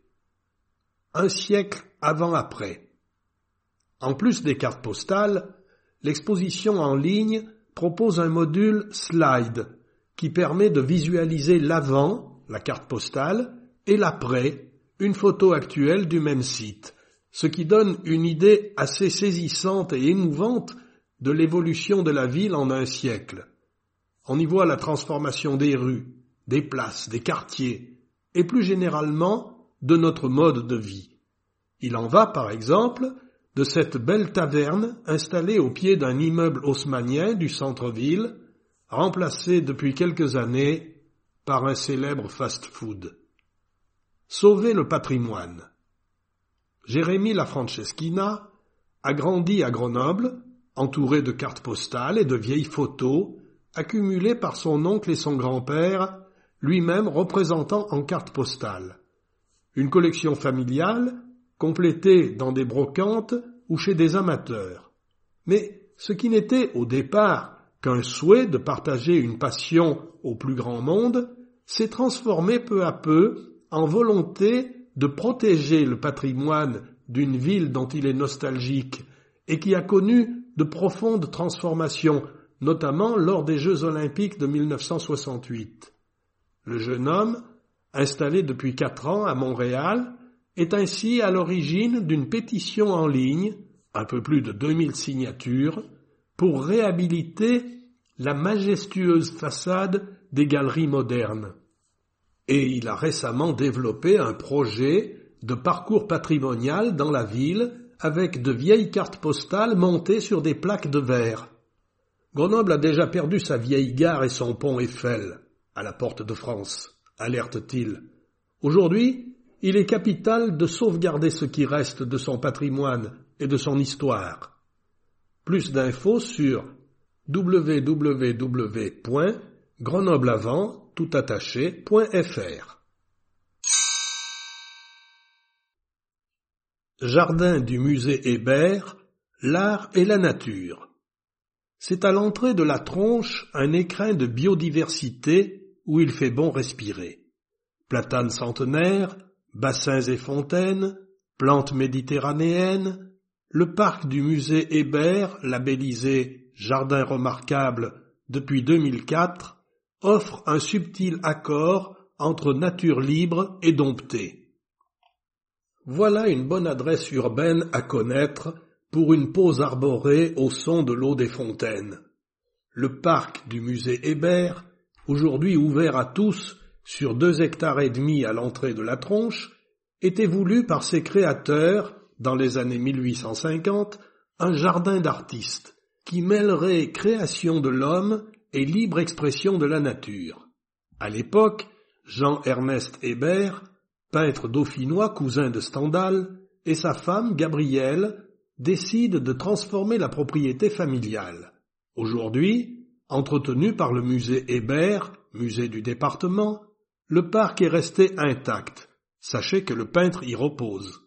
Speaker 1: Un siècle avant-après. En plus des cartes postales, l'exposition en ligne propose un module slide qui permet de visualiser l'avant, la carte postale, et l'après, une photo actuelle du même site, ce qui donne une idée assez saisissante et émouvante de l'évolution de la ville en un siècle. On y voit la transformation des rues, des places, des quartiers, et plus généralement de notre mode de vie. Il en va, par exemple, de cette belle taverne installée au pied d'un immeuble haussmannien du centre-ville, remplacée depuis quelques années par un célèbre fast-food. Sauver le patrimoine. Jérémy Lafranceschina a grandi à Grenoble, entouré de cartes postales et de vieilles photos, accumulées par son oncle et son grand-père, lui-même représentant en cartes postales. Une collection familiale, complétée dans des brocantes ou chez des amateurs. Mais ce qui n'était au départ qu'un souhait de partager une passion au plus grand monde, s'est transformé peu à peu en volonté de protéger le patrimoine d'une ville dont il est nostalgique et qui a connu de profondes transformations, notamment lors des Jeux olympiques de mille neuf cent soixante-huit. Le jeune homme, installé depuis quatre ans à Montréal, est ainsi à l'origine d'une pétition en ligne, un peu plus de deux mille signatures, pour réhabiliter la majestueuse façade des galeries modernes. Et il a récemment développé un projet de parcours patrimonial dans la ville avec de vieilles cartes postales montées sur des plaques de verre. Grenoble a déjà perdu sa vieille gare et son pont Eiffel, à la porte de France, alerte-t-il. Aujourd'hui, il est capital de sauvegarder ce qui reste de son patrimoine et de son histoire. Plus d'infos sur w w w point grenobleavant tout attaché point f r. Jardin du musée Hébert, l'art et la nature. C'est à l'entrée de la Tronche un écrin de biodiversité où il fait bon respirer. Platanes centenaires, bassins et fontaines, plantes méditerranéennes, le parc du musée Hébert, labellisé Jardin remarquable depuis deux mille quatre, offre un subtil accord entre nature libre et domptée. Voilà une bonne adresse urbaine à connaître pour une pause arborée au son de l'eau des fontaines. Le parc du musée Hébert, aujourd'hui ouvert à tous sur deux hectares et demi à l'entrée de la Tronche, était voulu par ses créateurs, dans les années mille huit cent cinquante, un jardin d'artistes qui mêlerait création de l'homme et libre expression de la nature. À l'époque, Jean-Ernest Hébert, peintre dauphinois cousin de Stendhal, et sa femme, Gabrielle, décident de transformer la propriété familiale. Aujourd'hui, entretenu par le musée Hébert, musée du département, le parc est resté intact. Sachez que le peintre y repose.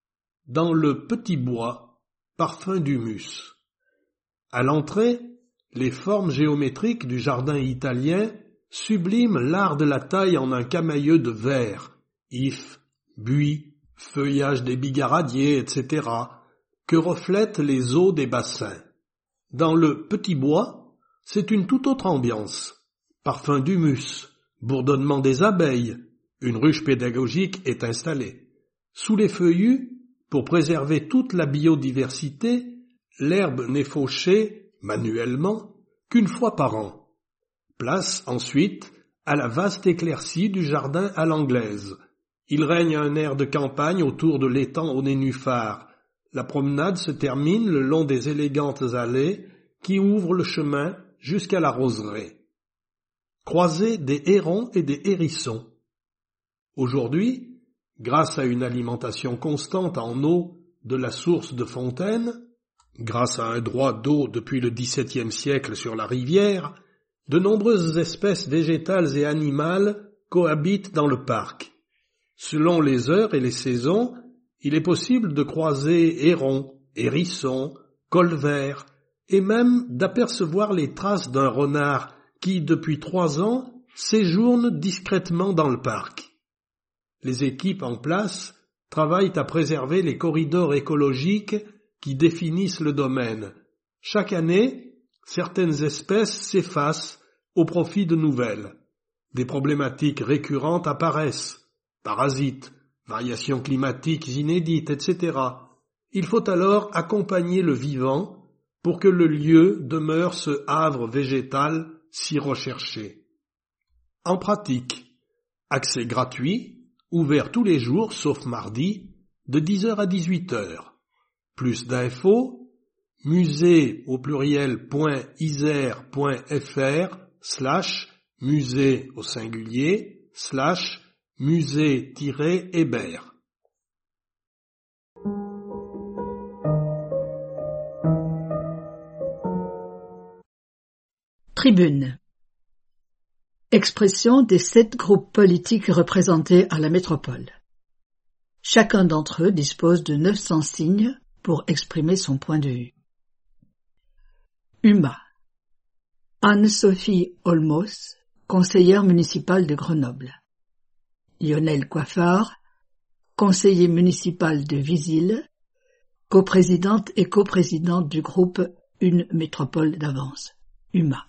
Speaker 1: Dans le petit bois, parfum d'humus. À l'entrée, Les formes géométriques du jardin italien subliment l'art de la taille en un camailleux de verre, ifs, buis, feuillage des bigaradiers, et cetera, que reflètent les eaux des bassins. Dans le petit bois, c'est une toute autre ambiance. Parfum d'humus, bourdonnement des abeilles, une ruche pédagogique est installée. Sous les feuillus, pour préserver toute la biodiversité, l'herbe n'est fauchée, manuellement, qu'une fois par an. Place, ensuite, à la vaste éclaircie du jardin à l'anglaise. Il règne un air de campagne autour de l'étang aux nénuphars. La promenade se termine le long des élégantes allées qui ouvrent le chemin jusqu'à la roseraie. Croisée des hérons et des hérissons. Aujourd'hui, grâce à une alimentation constante en eau de la source de Fontaine, grâce à un droit d'eau depuis le dix-septième siècle sur la rivière, de nombreuses espèces végétales et animales cohabitent dans le parc. Selon les heures et les saisons, il est possible de croiser hérons, hérissons, colverts, et même d'apercevoir les traces d'un renard qui, depuis trois ans, séjourne discrètement dans le parc. Les équipes en place travaillent à préserver les corridors écologiques qui définissent le domaine. Chaque année, certaines espèces s'effacent au profit de nouvelles. Des problématiques récurrentes apparaissent, parasites, variations climatiques inédites, et cetera. Il faut alors accompagner le vivant pour que le lieu demeure ce havre végétal si recherché. En pratique, accès gratuit, ouvert tous les jours sauf mardi, de dix heures à dix-huit heures. Plus d'infos, musée au pluriel point isère point fr slash musée au singulier slash musée-hébert.
Speaker 2: Tribune. Expression des sept groupes politiques représentés à la métropole. Chacun d'entre eux dispose de neuf cents signes pour exprimer son point de vue. U M A. Anne-Sophie Olmos, conseillère municipale de Grenoble. Lionel Coiffard, conseiller municipal de Visil, coprésidente et coprésidente du groupe Une Métropole d'Avance, U M A.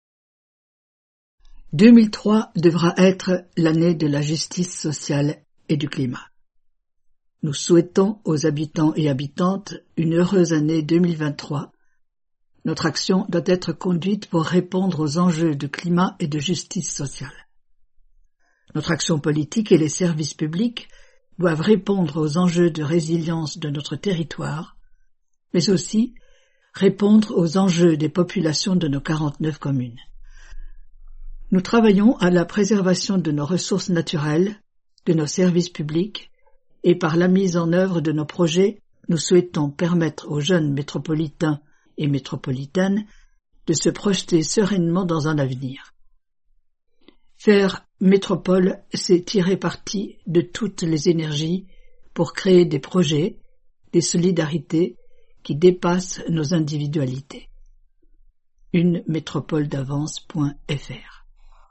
Speaker 2: deux mille trois devra être l'année de la justice sociale et du climat. Nous souhaitons aux habitants et habitantes une heureuse année deux mille vingt-trois. Notre action doit être conduite pour répondre aux enjeux de climat et de justice sociale. Notre action politique et les services publics doivent répondre aux enjeux de résilience de notre territoire, mais aussi répondre aux enjeux des populations de nos quarante-neuf communes. Nous travaillons à la préservation de nos ressources naturelles, de nos services publics, et par la mise en œuvre de nos projets, nous souhaitons permettre aux jeunes métropolitains et métropolitaines de se projeter sereinement dans un avenir. Faire métropole, c'est tirer parti de toutes les énergies pour créer des projets, des solidarités qui dépassent nos individualités. une métropole d'avance point f r.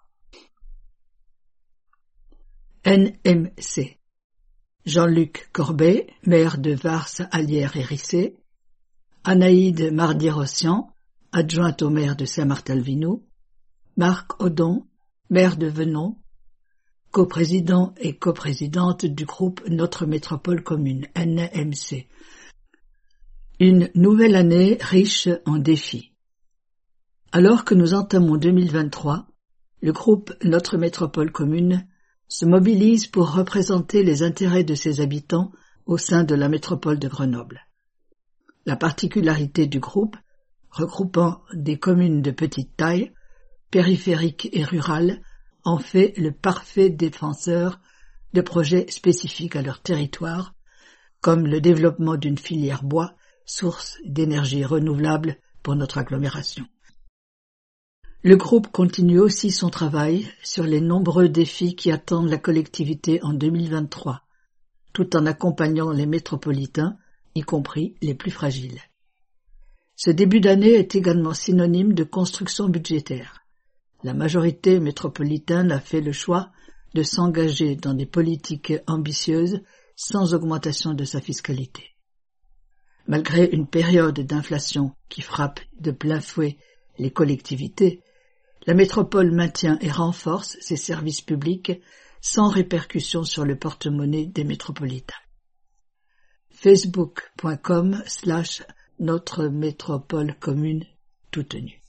Speaker 2: N M C. Jean-Luc Corbet, maire de Vars-Allières-Hérissé, Anaïde Mardi-Rossian, adjointe au maire de Saint-Martin-le-Vinoux, Marc Audon, maire de Venon, coprésident et coprésidente du groupe Notre Métropole Commune, N M C. Une nouvelle année riche en défis. Alors que nous entamons deux mille vingt-trois, le groupe Notre Métropole Commune se mobilise pour représenter les intérêts de ses habitants au sein de la métropole de Grenoble. La particularité du groupe, regroupant des communes de petite taille, périphériques et rurales, en fait le parfait défenseur de projets spécifiques à leur territoire, comme le développement d'une filière bois, source d'énergie renouvelable pour notre agglomération. Le groupe continue aussi son travail sur les nombreux défis qui attendent la collectivité en deux mille vingt-trois, tout en accompagnant les métropolitains, y compris les plus fragiles. Ce début d'année est également synonyme de construction budgétaire. La majorité métropolitaine a fait le choix de s'engager dans des politiques ambitieuses sans augmentation de sa fiscalité. Malgré une période d'inflation qui frappe de plein fouet les collectivités, la métropole maintient et renforce ses services publics sans répercussion sur le porte-monnaie des métropolitains. facebook point com slash notre métropole commune tout tenu.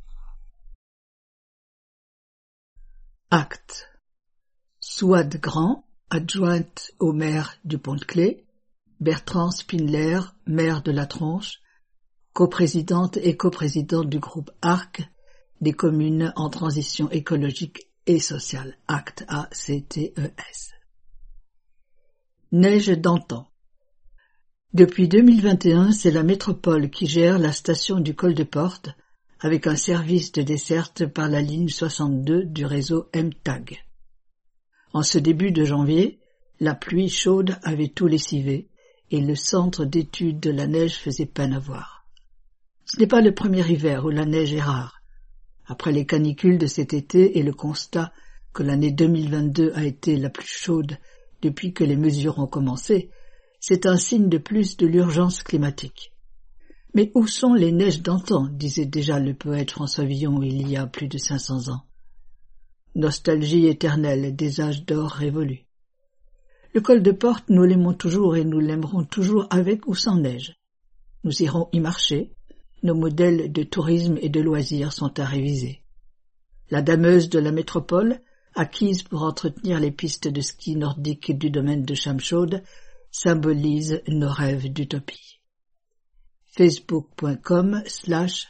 Speaker 2: Acte. Souad Grand, adjointe au maire du Pont-de-Claix, Bertrand Spindler, maire de La Tronche, coprésidente et coprésidente du groupe A R C, des communes en transition écologique et sociale, Acte A C T E S. Neige d'antan. Depuis deux mille vingt et un, c'est la métropole qui gère la station du Col de Porte, avec un service de desserte par la ligne soixante-deux du réseau M T A G. En ce début de janvier, la pluie chaude avait tout lessivé et le centre d'études de la neige faisait peine à voir. Ce n'est pas le premier hiver où la neige est rare. Après les canicules de cet été et le constat que l'année deux mille vingt-deux a été la plus chaude depuis que les mesures ont commencé, c'est un signe de plus de l'urgence climatique. Mais où sont les neiges d'antan, disait déjà le poète François Villon il y a plus de cinq cents ans. Nostalgie éternelle des âges d'or révolus. Le col de Porte, nous l'aimons toujours et nous l'aimerons toujours avec ou sans neige. Nous irons y marcher. Nos modèles de tourisme et de loisirs sont à réviser. La dameuse de la métropole, acquise pour entretenir les pistes de ski nordique du domaine de Chamchaude, symbolise nos rêves d'utopie. facebook point com slash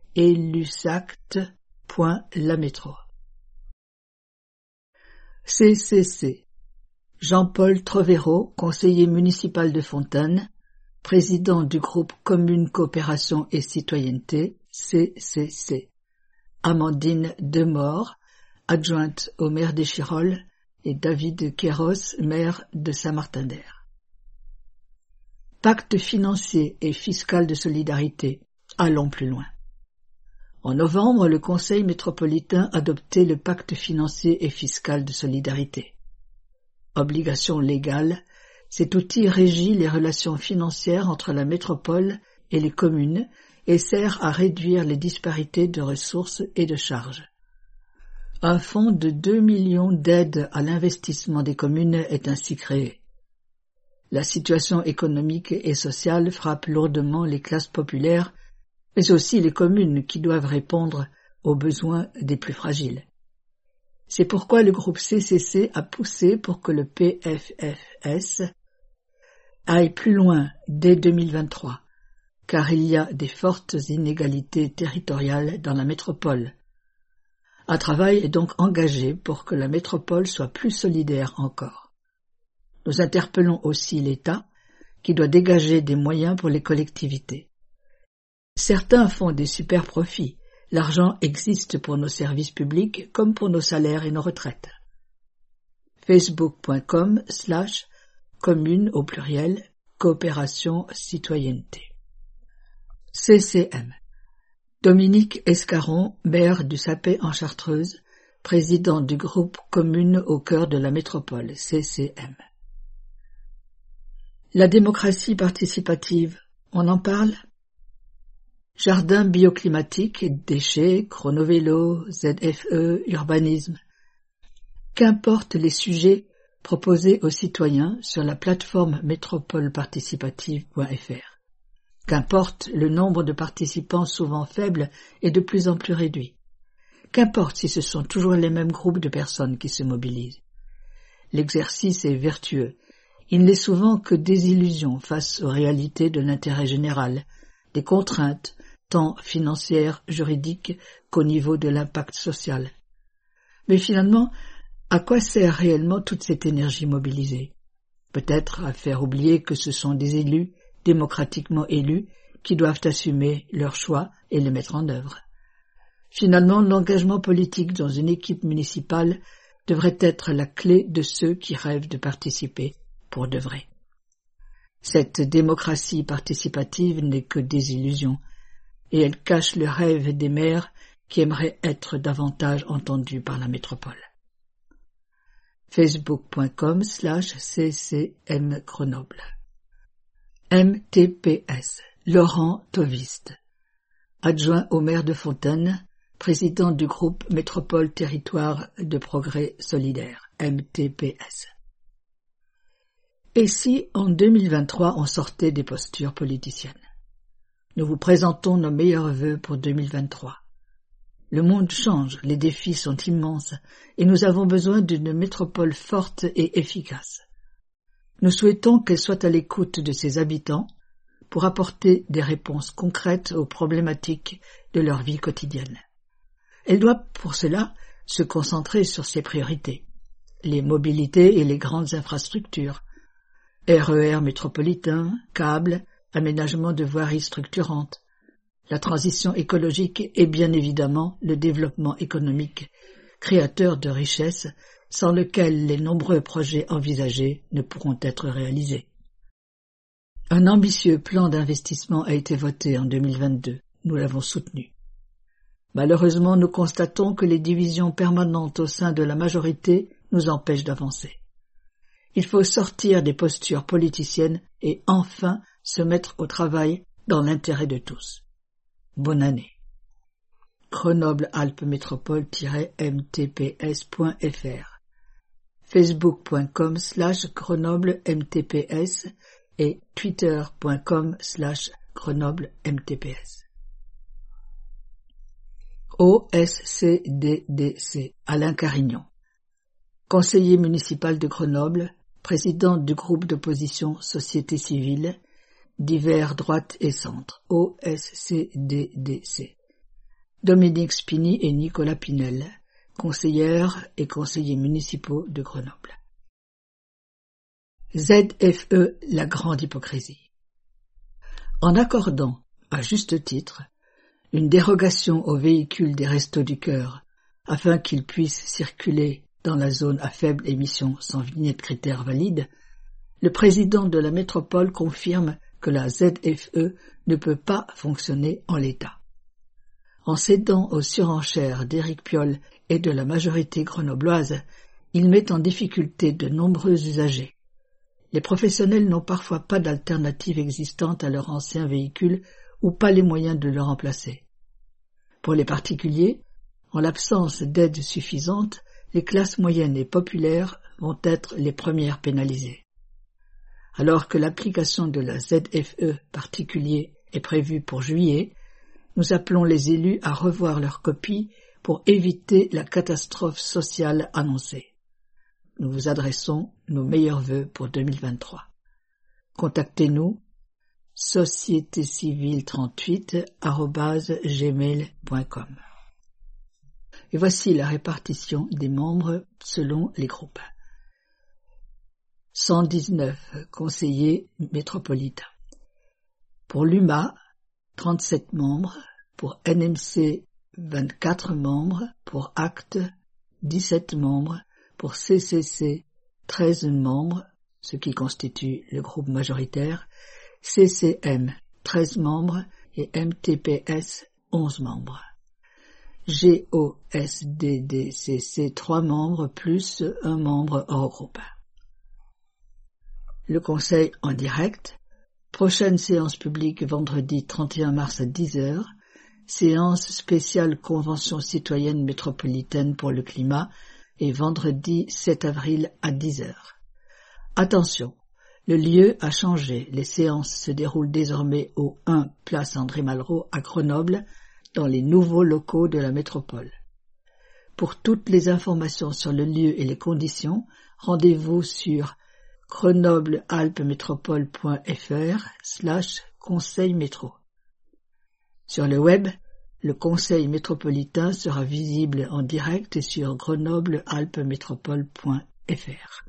Speaker 2: elusact.lamétro. C C C. Jean-Paul Trovero, conseiller municipal de Fontaine, président du groupe Commune Coopération et Citoyenneté, C C C. Amandine Demore, adjointe au maire d'Échirolles, et David Queiroz, maire de Saint-Martin-d'Air. Pacte financier et fiscal de solidarité. Allons plus loin. En novembre, le Conseil métropolitain adoptait le pacte financier et fiscal de solidarité. Obligation légale, cet outil régit les relations financières entre la métropole et les communes et sert à réduire les disparités de ressources et de charges. Un fonds de deux millions d'aides à l'investissement des communes est ainsi créé. La situation économique et sociale frappe lourdement les classes populaires, mais aussi les communes qui doivent répondre aux besoins des plus fragiles. C'est pourquoi le groupe C C C a poussé pour que le P F F S aille plus loin dès deux mille vingt-trois, car il y a des fortes inégalités territoriales dans la métropole. Un travail est donc engagé pour que la métropole soit plus solidaire encore. Nous interpellons aussi l'État, qui doit dégager des moyens pour les collectivités. Certains font des super profits. L'argent existe pour nos services publics comme pour nos salaires et nos retraites. facebook point com slash commune au pluriel coopération citoyenneté. C C M. Dominique Escaron, maire du Sapé en Chartreuse, président du groupe Commune au cœur de la métropole, C C M. La démocratie participative, on en parle? Jardin bioclimatique, déchets, chronovélo, Z F E, urbanisme. Qu'importent les sujets proposés aux citoyens sur la plateforme métropoleparticipative point F R. Qu'importe le nombre de participants souvent faible et de plus en plus réduit. Qu'importe si ce sont toujours les mêmes groupes de personnes qui se mobilisent. L'exercice est vertueux. Il n'est souvent que désillusion face aux réalités de l'intérêt général, des contraintes, tant financières, juridiques, qu'au niveau de l'impact social. Mais finalement, à quoi sert réellement toute cette énergie mobilisée? Peut-être à faire oublier que ce sont des élus, démocratiquement élus, qui doivent assumer leurs choix et les mettre en œuvre. Finalement, l'engagement politique dans une équipe municipale devrait être la clé de ceux qui rêvent de participer pour de vrai. Cette démocratie participative n'est que désillusion. et elle cache le rêve des maires qui aimeraient être davantage entendus par la métropole. facebook.com slash ccm Grenoble. M T P S, Laurent Toviste, adjoint au maire de Fontaine, président du groupe Métropole Territoire de Progrès Solidaire, M T P S. Et si, en deux mille vingt-trois, on sortait des postures politiciennes? Nous vous présentons nos meilleurs vœux pour deux mille vingt-trois. Le monde change, les défis sont immenses, et nous avons besoin d'une métropole forte et efficace. Nous souhaitons qu'elle soit à l'écoute de ses habitants pour apporter des réponses concrètes aux problématiques de leur vie quotidienne. Elle doit, pour cela, se concentrer sur ses priorités, les mobilités et les grandes infrastructures, R E R métropolitain, câbles, aménagement de voiries structurantes, la transition écologique et bien évidemment le développement économique, créateur de richesses, sans lequel les nombreux projets envisagés ne pourront être réalisés. Un ambitieux plan d'investissement a été voté en deux mille vingt-deux. Nous l'avons soutenu. Malheureusement, nous constatons que les divisions permanentes au sein de la majorité nous empêchent d'avancer. Il faut sortir des postures politiciennes et enfin se mettre au travail dans l'intérêt de tous. Bonne année. Grenoble-Alpes-Métropole-M T P S point F R Facebook.com slash Grenoble-M T P S et Twitter.com slash Grenoble-M T P S. O S C D D C, Alain Carignon, conseiller municipal de Grenoble, président du groupe d'opposition Société civile, divers droite et centre, O S C D D C. Dominique Spini et Nicolas Pinel, conseillères et conseillers municipaux de Grenoble. Z F E, la grande hypocrisie. En accordant, à juste titre, une dérogation aux véhicules des Restos du Cœur afin qu'ils puissent circuler dans la zone à faible émission sans vignette critère valide, le président de la métropole confirme que la Z F E ne peut pas fonctionner en l'état. En cédant aux surenchères d'Éric Piolle et de la majorité grenobloise, il met en difficulté de nombreux usagers. Les professionnels n'ont parfois pas d'alternative existante à leur ancien véhicule ou pas les moyens de le remplacer. Pour les particuliers, en l'absence d'aide suffisante, les classes moyennes et populaires vont être les premières pénalisées. Alors que l'application de la Z F E particulier est prévue pour juillet, nous appelons les élus à revoir leur copie pour éviter la catastrophe sociale annoncée. Nous vous adressons nos meilleurs vœux pour deux mille vingt-trois. Contactez-nous société civile trente-huit arobase gmail point com. Et voici la répartition des membres selon les groupes. cent dix-neuf conseillers métropolitains. Pour l'U M A, trente-sept membres. Pour N M C, vingt-quatre membres. Pour A C T, dix-sept membres. Pour C C C, treize membres, ce qui constitue le groupe majoritaire. C C M, treize membres. Et M T P S, onze membres. G O S D D C C, trois membres plus un membre hors groupe. Le conseil en direct. Prochaine séance publique vendredi trente et un mars à dix heures. Séance spéciale Convention citoyenne métropolitaine pour le climat et vendredi sept avril à dix heures. Attention, le lieu a changé. Les séances se déroulent désormais au un place André Malraux à Grenoble, dans les nouveaux locaux de la métropole. Pour toutes les informations sur le lieu et les conditions, rendez-vous sur grenoble-alpes-métropole.fr slash conseil métro. Sur le web, le conseil métropolitain sera visible en direct sur grenoble-alpes-métropole.fr.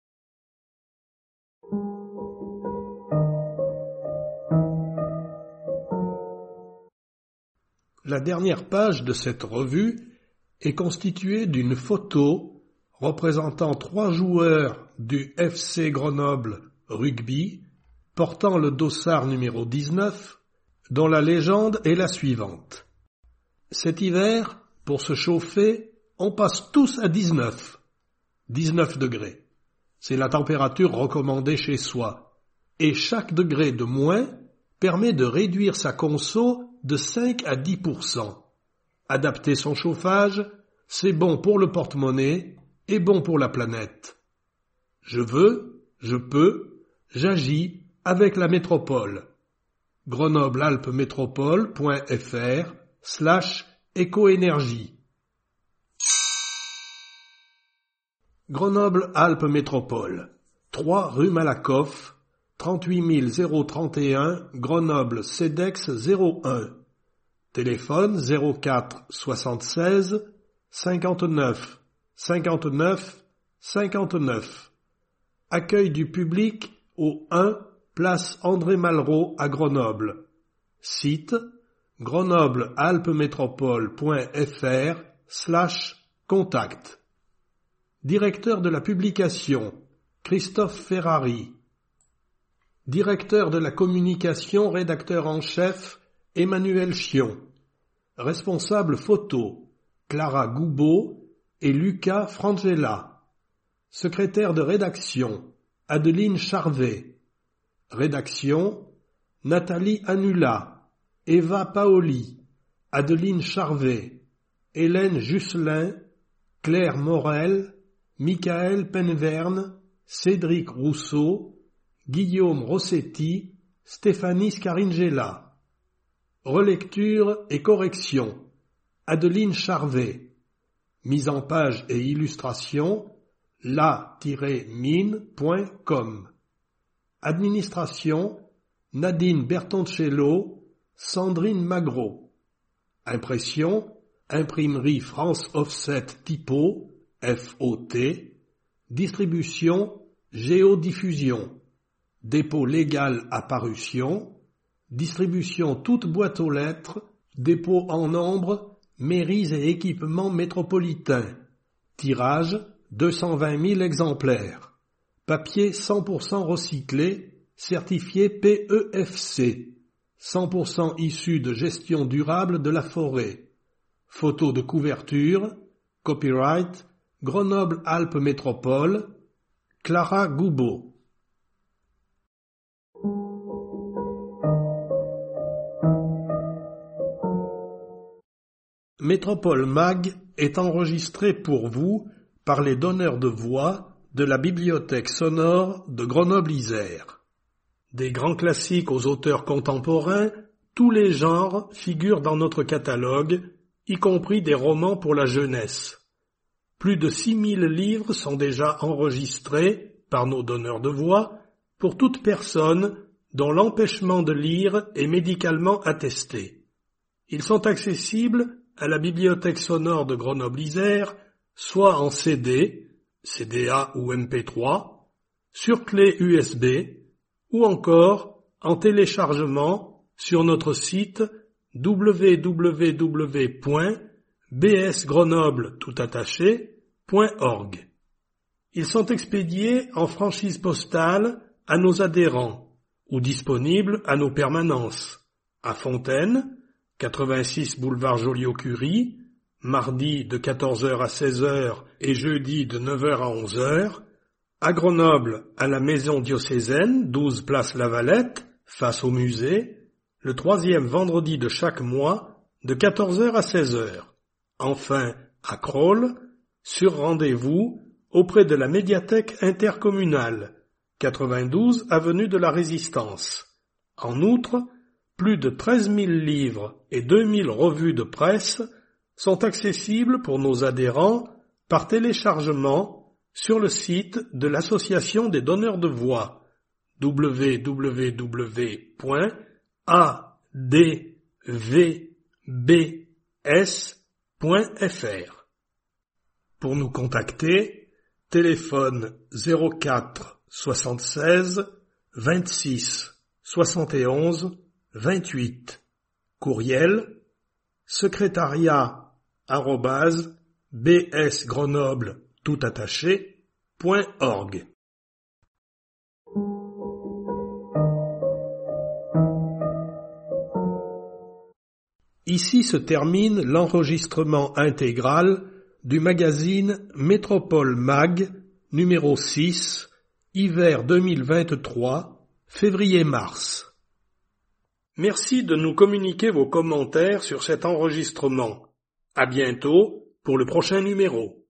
Speaker 1: La dernière page de cette revue est constituée d'une photo représentant trois joueurs du F C Grenoble Rugby portant le dossard numéro dix-neuf, dont la légende est la suivante. Cet hiver, pour se chauffer, on passe tous à dix-neuf. dix-neuf degrés. C'est la température recommandée chez soi. Et chaque degré de moins permet de réduire sa conso de cinq à dix pour cent. Adapter son chauffage, c'est bon pour le porte-monnaie et bon pour la planète. Je veux, je peux, j'agis avec la métropole. Grenoble-Alpes-Métropole.fr slash éco-énergie. Grenoble-Alpes-Métropole, trois rue Malakoff, trente-huit mille trente et un, Grenoble CEDEX zéro un. Téléphone zéro quatre soixante-seize cinquante-neuf cinquante-neuf cinquante-neuf. Accueil du public au un place André Malraux à Grenoble. Site grenoble-alpes-métropole.fr slash contact. Directeur de la publication, Christophe Ferrari. Directeur de la communication, rédacteur en chef, Emmanuel Chion. Responsable photo, Clara Goubeau et Lucas Frangella. Secrétaire de rédaction, Adeline Charvet. Rédaction, Nathalie Annula, Eva Paoli, Adeline Charvet, Hélène Jusselin, Claire Morel, Michael Penverne, Cédric Rousseau, Guillaume Rossetti, Stéphanie Scaringella. Relecture et correction, Adeline Charvet. Mise en page et illustration, la tiret mine point com. Administration, Nadine Bertoncello, Sandrine Magro. Impression, Imprimerie France Offset Typo, F O T. Distribution, Géodiffusion. Dépôt légal à parution. Distribution toute boîte aux lettres. Dépôt en nombre, mairies et équipements métropolitains. Tirage, deux cent vingt mille exemplaires. Papier cent pour cent recyclé, certifié P E F C. cent pour cent issu de gestion durable de la forêt. Photo de couverture, copyright, Grenoble-Alpes-Métropole, Clara Goubeau. Métropole Mag est enregistré pour vous par les donneurs de voix de la Bibliothèque sonore de Grenoble-Isère. Des grands classiques aux auteurs contemporains, tous les genres figurent dans notre catalogue, y compris des romans pour la jeunesse. Plus de six mille livres sont déjà enregistrés par nos donneurs de voix pour toute personne dont l'empêchement de lire est médicalement attesté. Ils sont accessibles à la Bibliothèque sonore de Grenoble-Isère, soit en C D, C D A ou M P trois, sur clé U S B, ou encore en téléchargement sur notre site w w w point b s grenoble tout attaché point org. Ils sont expédiés en franchise postale à nos adhérents ou disponibles à nos permanences. À Fontaine, quatre-vingt-six boulevard Joliot-Curie, mardi de quatorze heures à seize heures et jeudi de neuf heures à onze heures. À Grenoble, à la maison diocésaine, douze place Lavalette, face au musée, le troisième vendredi de chaque mois, de quatorze heures à seize heures. Enfin, à Crolles, sur rendez-vous, auprès de la médiathèque intercommunale, quatre-vingt-douze avenue de la Résistance. En outre, plus de treize mille livres et deux mille revues de presse sont accessibles pour nos adhérents par téléchargement sur le site de l'Association des donneurs de voix, w w w point a d v b s point f r. Pour nous contacter, téléphone zéro quatre soixante-seize vingt-six soixante et onze vingt-huit. Courriel secrétariat arobase bsgrenoble tout attaché point org. Ici se termine l'enregistrement intégral du magazine Métropole Mag, numéro six, hiver deux mille vingt-trois, février-mars. Merci de nous communiquer vos commentaires sur cet enregistrement. À bientôt pour le prochain numéro.